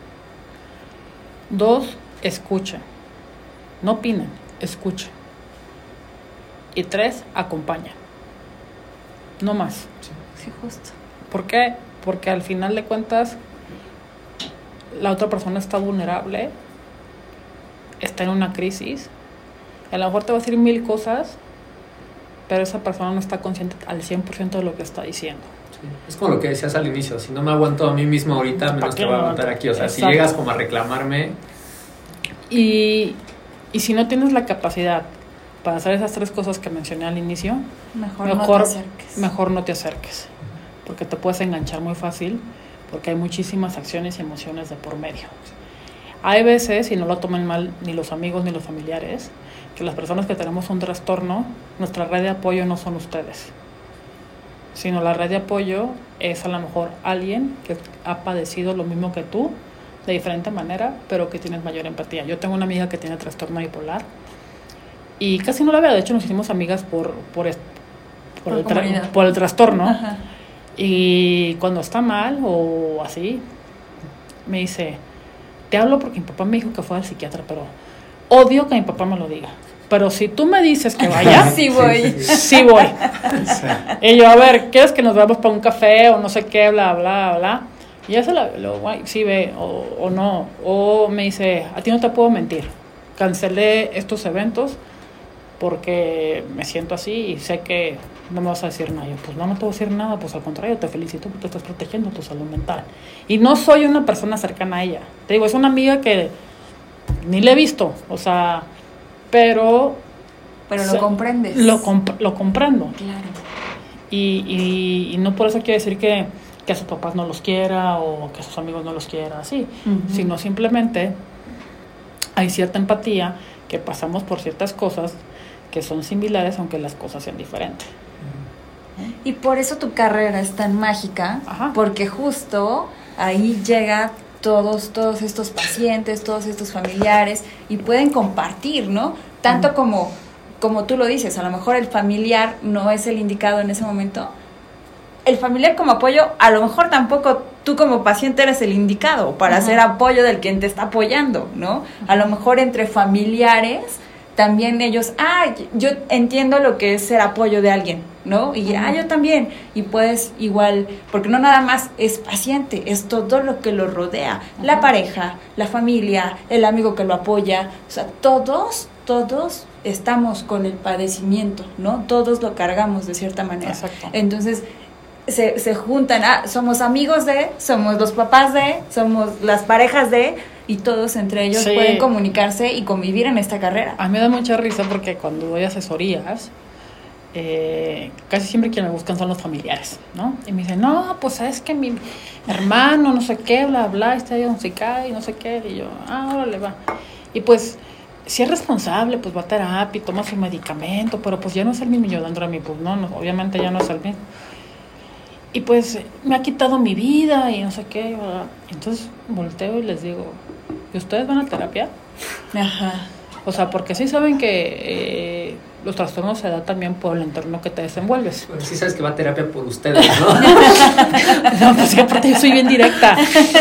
Dos, escuchen. No opinen, escuchen. Y tres, acompañen. No más. Sí, sí, justo. ¿Por qué? Porque al final de cuentas la otra persona está vulnerable, está en una crisis, a lo mejor te va a decir mil cosas, pero esa persona no está consciente al cien por ciento de lo que está diciendo. Sí. Es como lo que decías al inicio, si no me aguanto a mí mismo ahorita, menos te voy a aguantar aquí. O sea, Exacto. Si llegas como a reclamarme... Y Y si no tienes la capacidad para hacer esas tres cosas que mencioné al inicio, Mejor, mejor, no te acerques. mejor no te acerques, porque te puedes enganchar muy fácil, porque hay muchísimas acciones y emociones de por medio. Hay veces, y no lo tomen mal ni los amigos ni los familiares, que las personas que tenemos un trastorno, nuestra red de apoyo no son ustedes, sino la red de apoyo es a lo mejor alguien que ha padecido lo mismo que tú, de diferente manera, pero que tienes mayor empatía. Yo tengo una amiga que tiene trastorno bipolar y casi no la veo, de hecho nos hicimos amigas por, por, por, Por el, tra- comunidad. por el trastorno. Ajá. Y cuando está mal o así, me dice, te hablo porque mi papá me dijo que fue al psiquiatra, pero odio que mi papá me lo diga. Pero si tú me dices que vaya, Sí voy. sí voy. Sí. Y yo, a ver, ¿quieres que nos veamos para un café o no sé qué, bla, bla, bla? Y ya se la, lo, guay, sí ve, o, o no. O me dice, a ti no te puedo mentir. Cancelé estos eventos porque me siento así y sé que no me vas a decir nada. Yo, pues no, no te voy a decir nada, pues al contrario, te felicito porque estás protegiendo tu salud mental. Y no soy una persona cercana a ella. Te digo, es una amiga que ni le he visto, o sea, pero... Pero o lo sea, comprendes. Lo, comp- lo comprendo. Claro. Y, y, y no por eso quiere decir que, que a sus papás no los quiera o que a sus amigos no los quiera, así, Ujú. sino simplemente hay cierta empatía que pasamos por ciertas cosas que son similares aunque las cosas sean diferentes. Y por eso tu carrera es tan mágica, Ajá. porque justo ahí llega todos, todos estos pacientes, todos estos familiares y pueden compartir, ¿no? Tanto Ujú. como, como tú lo dices, a lo mejor el familiar no es el indicado en ese momento. El familiar como apoyo, a lo mejor tampoco tú como paciente eres el indicado para Ajá. ser apoyo del quien te está apoyando, ¿no? A lo mejor entre familiares también ellos, ah, yo entiendo lo que es ser apoyo de alguien, ¿no? Y ah, yo también. Y puedes igual, porque no nada más es paciente, es todo lo que lo rodea, la pareja, la familia, el amigo que lo apoya, o sea, todos, todos estamos con el padecimiento, ¿no? Todos lo cargamos de cierta manera. Exacto. Entonces, se, se juntan, ah, somos amigos de, somos los papás de, somos las parejas de, y todos entre ellos Sí. pueden comunicarse y convivir en esta carrera. A mí me da mucha risa porque cuando doy asesorías, eh, casi siempre quien me buscan son los familiares, ¿no? Y me dicen, no, pues sabes que mi hermano, no sé qué, bla, bla, está diagnosticado y no sé qué. Y yo, ah, órale, va. Y pues, si es responsable, pues va a terapia y toma su medicamento, pero pues ya no es el mismo. Yo dentro de mí, pues no, no, obviamente ya no es el mismo. Y pues me ha quitado mi vida y no sé qué. Bla. Entonces volteo y les digo, ¿y ustedes van a terapia? Ajá. O sea, porque sí saben que eh, los trastornos se dan también por el entorno que te desenvuelves. Bueno, sí sabes que va a terapia por ustedes, ¿no? No, pues sí, aparte yo soy bien directa.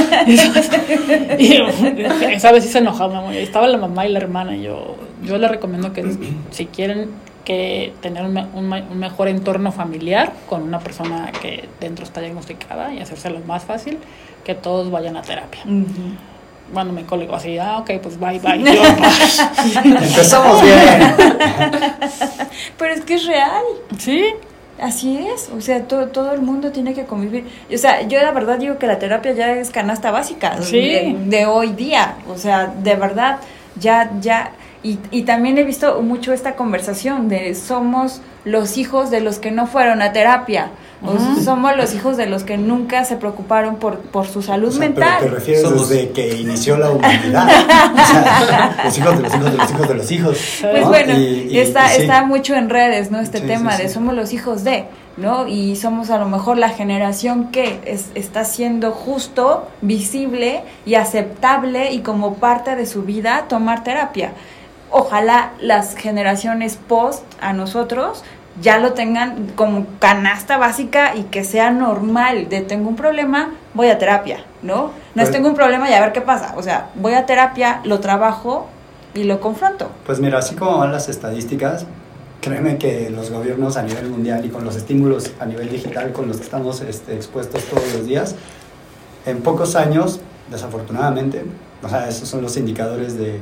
Y esa vez sí se enojaba, muy. Estaba la mamá y la hermana. Y yo, yo les recomiendo que si quieren que tener un, me- un, me- un mejor entorno familiar con una persona que dentro está diagnosticada y hacérselo más fácil, que todos vayan a terapia. Ujú. Bueno, me colego así, ah, ok, pues bye, bye. Yo, bye. Empezamos bien. Pero es que es real. Sí, Así es, o sea, todo, todo el mundo tiene que convivir. O sea, yo la verdad digo que la terapia ya es canasta básica Sí. de, de hoy día. O sea, de verdad, ya, ya. Y, y también he visto mucho esta conversación de somos los hijos de los que no fueron a terapia. O Ujú. somos los hijos de los que nunca se preocuparon por, por su salud O sea, mental. pero te refieres Somos- desde que inició la humanidad. O sea, los hijos de los hijos de los hijos de los hijos. Pues ¿no? bueno, Y- y- está, y sí. está mucho en redes, ¿no? Este Sí, tema sí, de sí. somos los hijos de, ¿no? Y somos a lo mejor la generación que es, está siendo justo, visible y aceptable y como parte de su vida tomar terapia. Ojalá las generaciones post a nosotros ya lo tengan como canasta básica y que sea normal de tengo un problema, voy a terapia, ¿no? No es Pues- tengo un problema y a ver qué pasa. O sea, voy a terapia, lo trabajo y lo confronto. Pues mira, así como van las estadísticas, créeme que los gobiernos a nivel mundial y con los estímulos a nivel digital con los que estamos este, expuestos todos los días, en pocos años, desafortunadamente, o sea, esos son los indicadores de,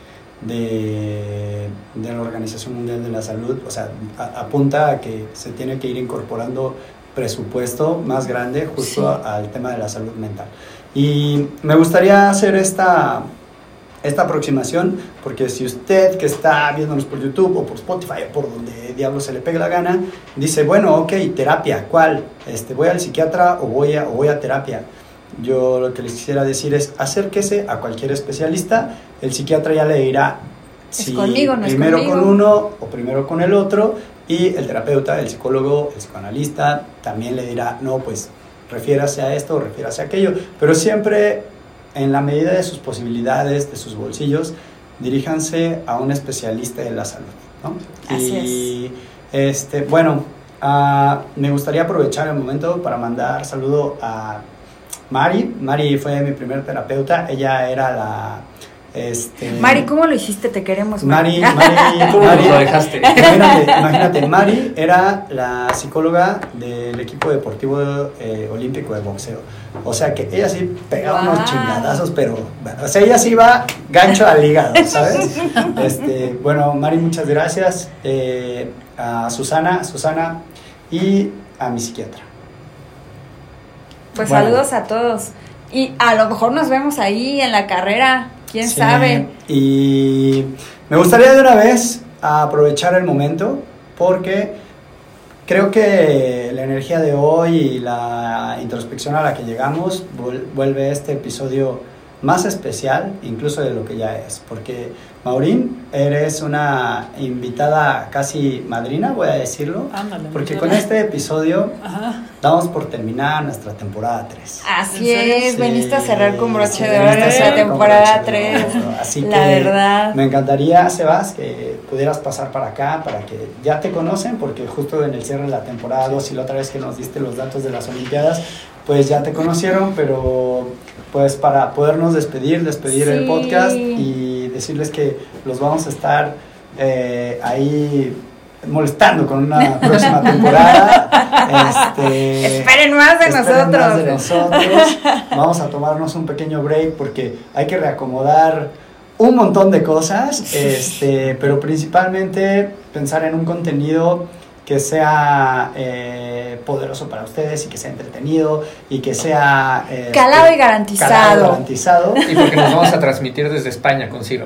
de, de la Organización Mundial de la Salud, o sea, a- apunta a que se tiene que ir incorporando presupuesto más grande justo Sí. a- al tema de la salud mental. Y me gustaría hacer esta, esta aproximación, porque si usted que está viéndonos por YouTube o por Spotify o por donde diablo se le pegue la gana, dice, bueno, ok, terapia, ¿cuál? Este, ¿voy al psiquiatra o voy a, o voy a terapia? Yo lo que les quisiera decir es, acérquese a cualquier especialista, el psiquiatra ya le dirá si conmigo, no primero es con uno o primero con el otro, y el terapeuta, el psicólogo, el psicoanalista también le dirá, no, pues refiérase a esto o refiérase a aquello, pero siempre en la medida de sus posibilidades, de sus bolsillos, diríjanse a un especialista de la salud, ¿no? Así y es. este, bueno, uh, me gustaría aprovechar el momento para mandar saludo a Mari. Mari fue mi primer terapeuta, ella era la... Este, Mari, ¿cómo lo hiciste? Te queremos, Mari. Mari, Mari, ¿Cómo Mari lo dejaste? Imagínate, imagínate, Mari era la psicóloga del equipo deportivo eh, olímpico de boxeo. O sea que ella sí pegaba Wow. unos chingadazos, pero, o sea, ella sí iba gancho al hígado, ¿sabes? Este, bueno, Mari, muchas gracias. Eh, a Susana, Susana y a mi psiquiatra. Pues Bueno. saludos a todos. Y a lo mejor nos vemos ahí en la carrera. ¿Quién Sí, sabe? Y me gustaría de una vez aprovechar el momento porque creo que la energía de hoy y la introspección a la que llegamos vuelve este episodio más especial incluso de lo que ya es, porque Maureen, eres una invitada casi madrina, voy a decirlo. Ándale, porque muchas con gracias. este episodio Ajá. damos por terminar nuestra temporada tres. Así ¿En serio? es, Sí, veniste a cerrar con broche sí, de oro veniste a nuestra cerrar con temporada broche de tres. oro. Así La que verdad. me encantaría, Sebas, que pudieras pasar para acá, para que ya te conocen, porque justo en el cierre de la temporada dos y la otra vez que nos diste los datos de las Olimpiadas, pues ya te conocieron, pero pues para podernos despedir, despedir Sí. el podcast y decirles que los vamos a estar eh, ahí molestando con una próxima temporada. Este, Esperen más de esperen nosotros. más de nosotros. Vamos a tomarnos un pequeño break porque hay que reacomodar un montón de cosas, este, pero principalmente pensar en un contenido que sea eh, poderoso para ustedes y que sea entretenido y que sea eh, Calado y garantizado. calado y garantizado. Y porque nos vamos a transmitir desde España con Ciro.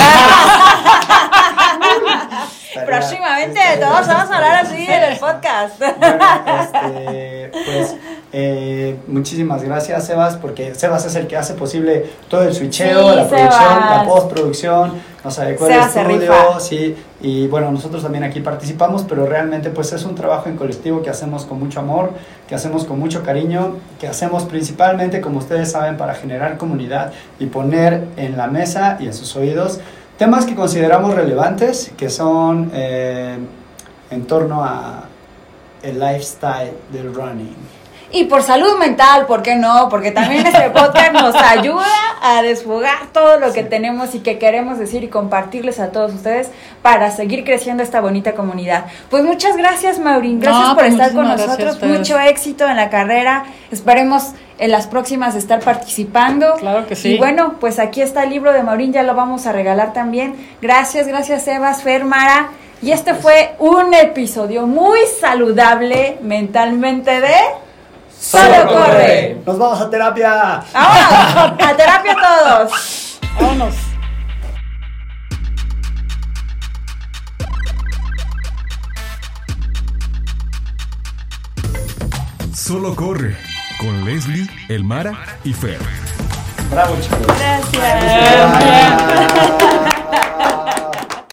Próximamente Estaría- todos vamos a hablar así en el podcast. Bueno, este, pues eh, muchísimas gracias, Sebas, porque Sebas es el que hace posible todo el switcheo, Sí, la producción, Sebas. la postproducción, nos adecuó el Sebas se estudio, rifa. sí, y bueno, nosotros también aquí participamos, pero realmente pues es un trabajo en colectivo que hacemos con mucho amor, que hacemos con mucho cariño, que hacemos principalmente, como ustedes saben, para generar comunidad y poner en la mesa y en sus oídos temas que consideramos relevantes, que son eh, en torno a el lifestyle del running. Y por salud mental, ¿por qué no? Porque también este podcast nos ayuda a desfogar todo lo que tenemos y que queremos decir y compartirles a todos ustedes para seguir creciendo esta bonita comunidad. Pues muchas gracias, Maureen. Gracias No, por pues estar con muchísimas gracias nosotros. a ustedes. Mucho éxito en la carrera. Esperemos en las próximas estar participando. Claro que sí. Y bueno, pues aquí está el libro de Maureen, ya lo vamos a regalar también. Gracias, gracias, Sebas, Fer, Mara. Y este fue un episodio muy saludable mentalmente de... ¡Solo corre! ¡Nos vamos a terapia! ¡Vámonos! ¡A terapia todos! Vámonos. Solo corre con Leslie, Elmara y Fer. Bravo, chicos. Gracias. Gracias.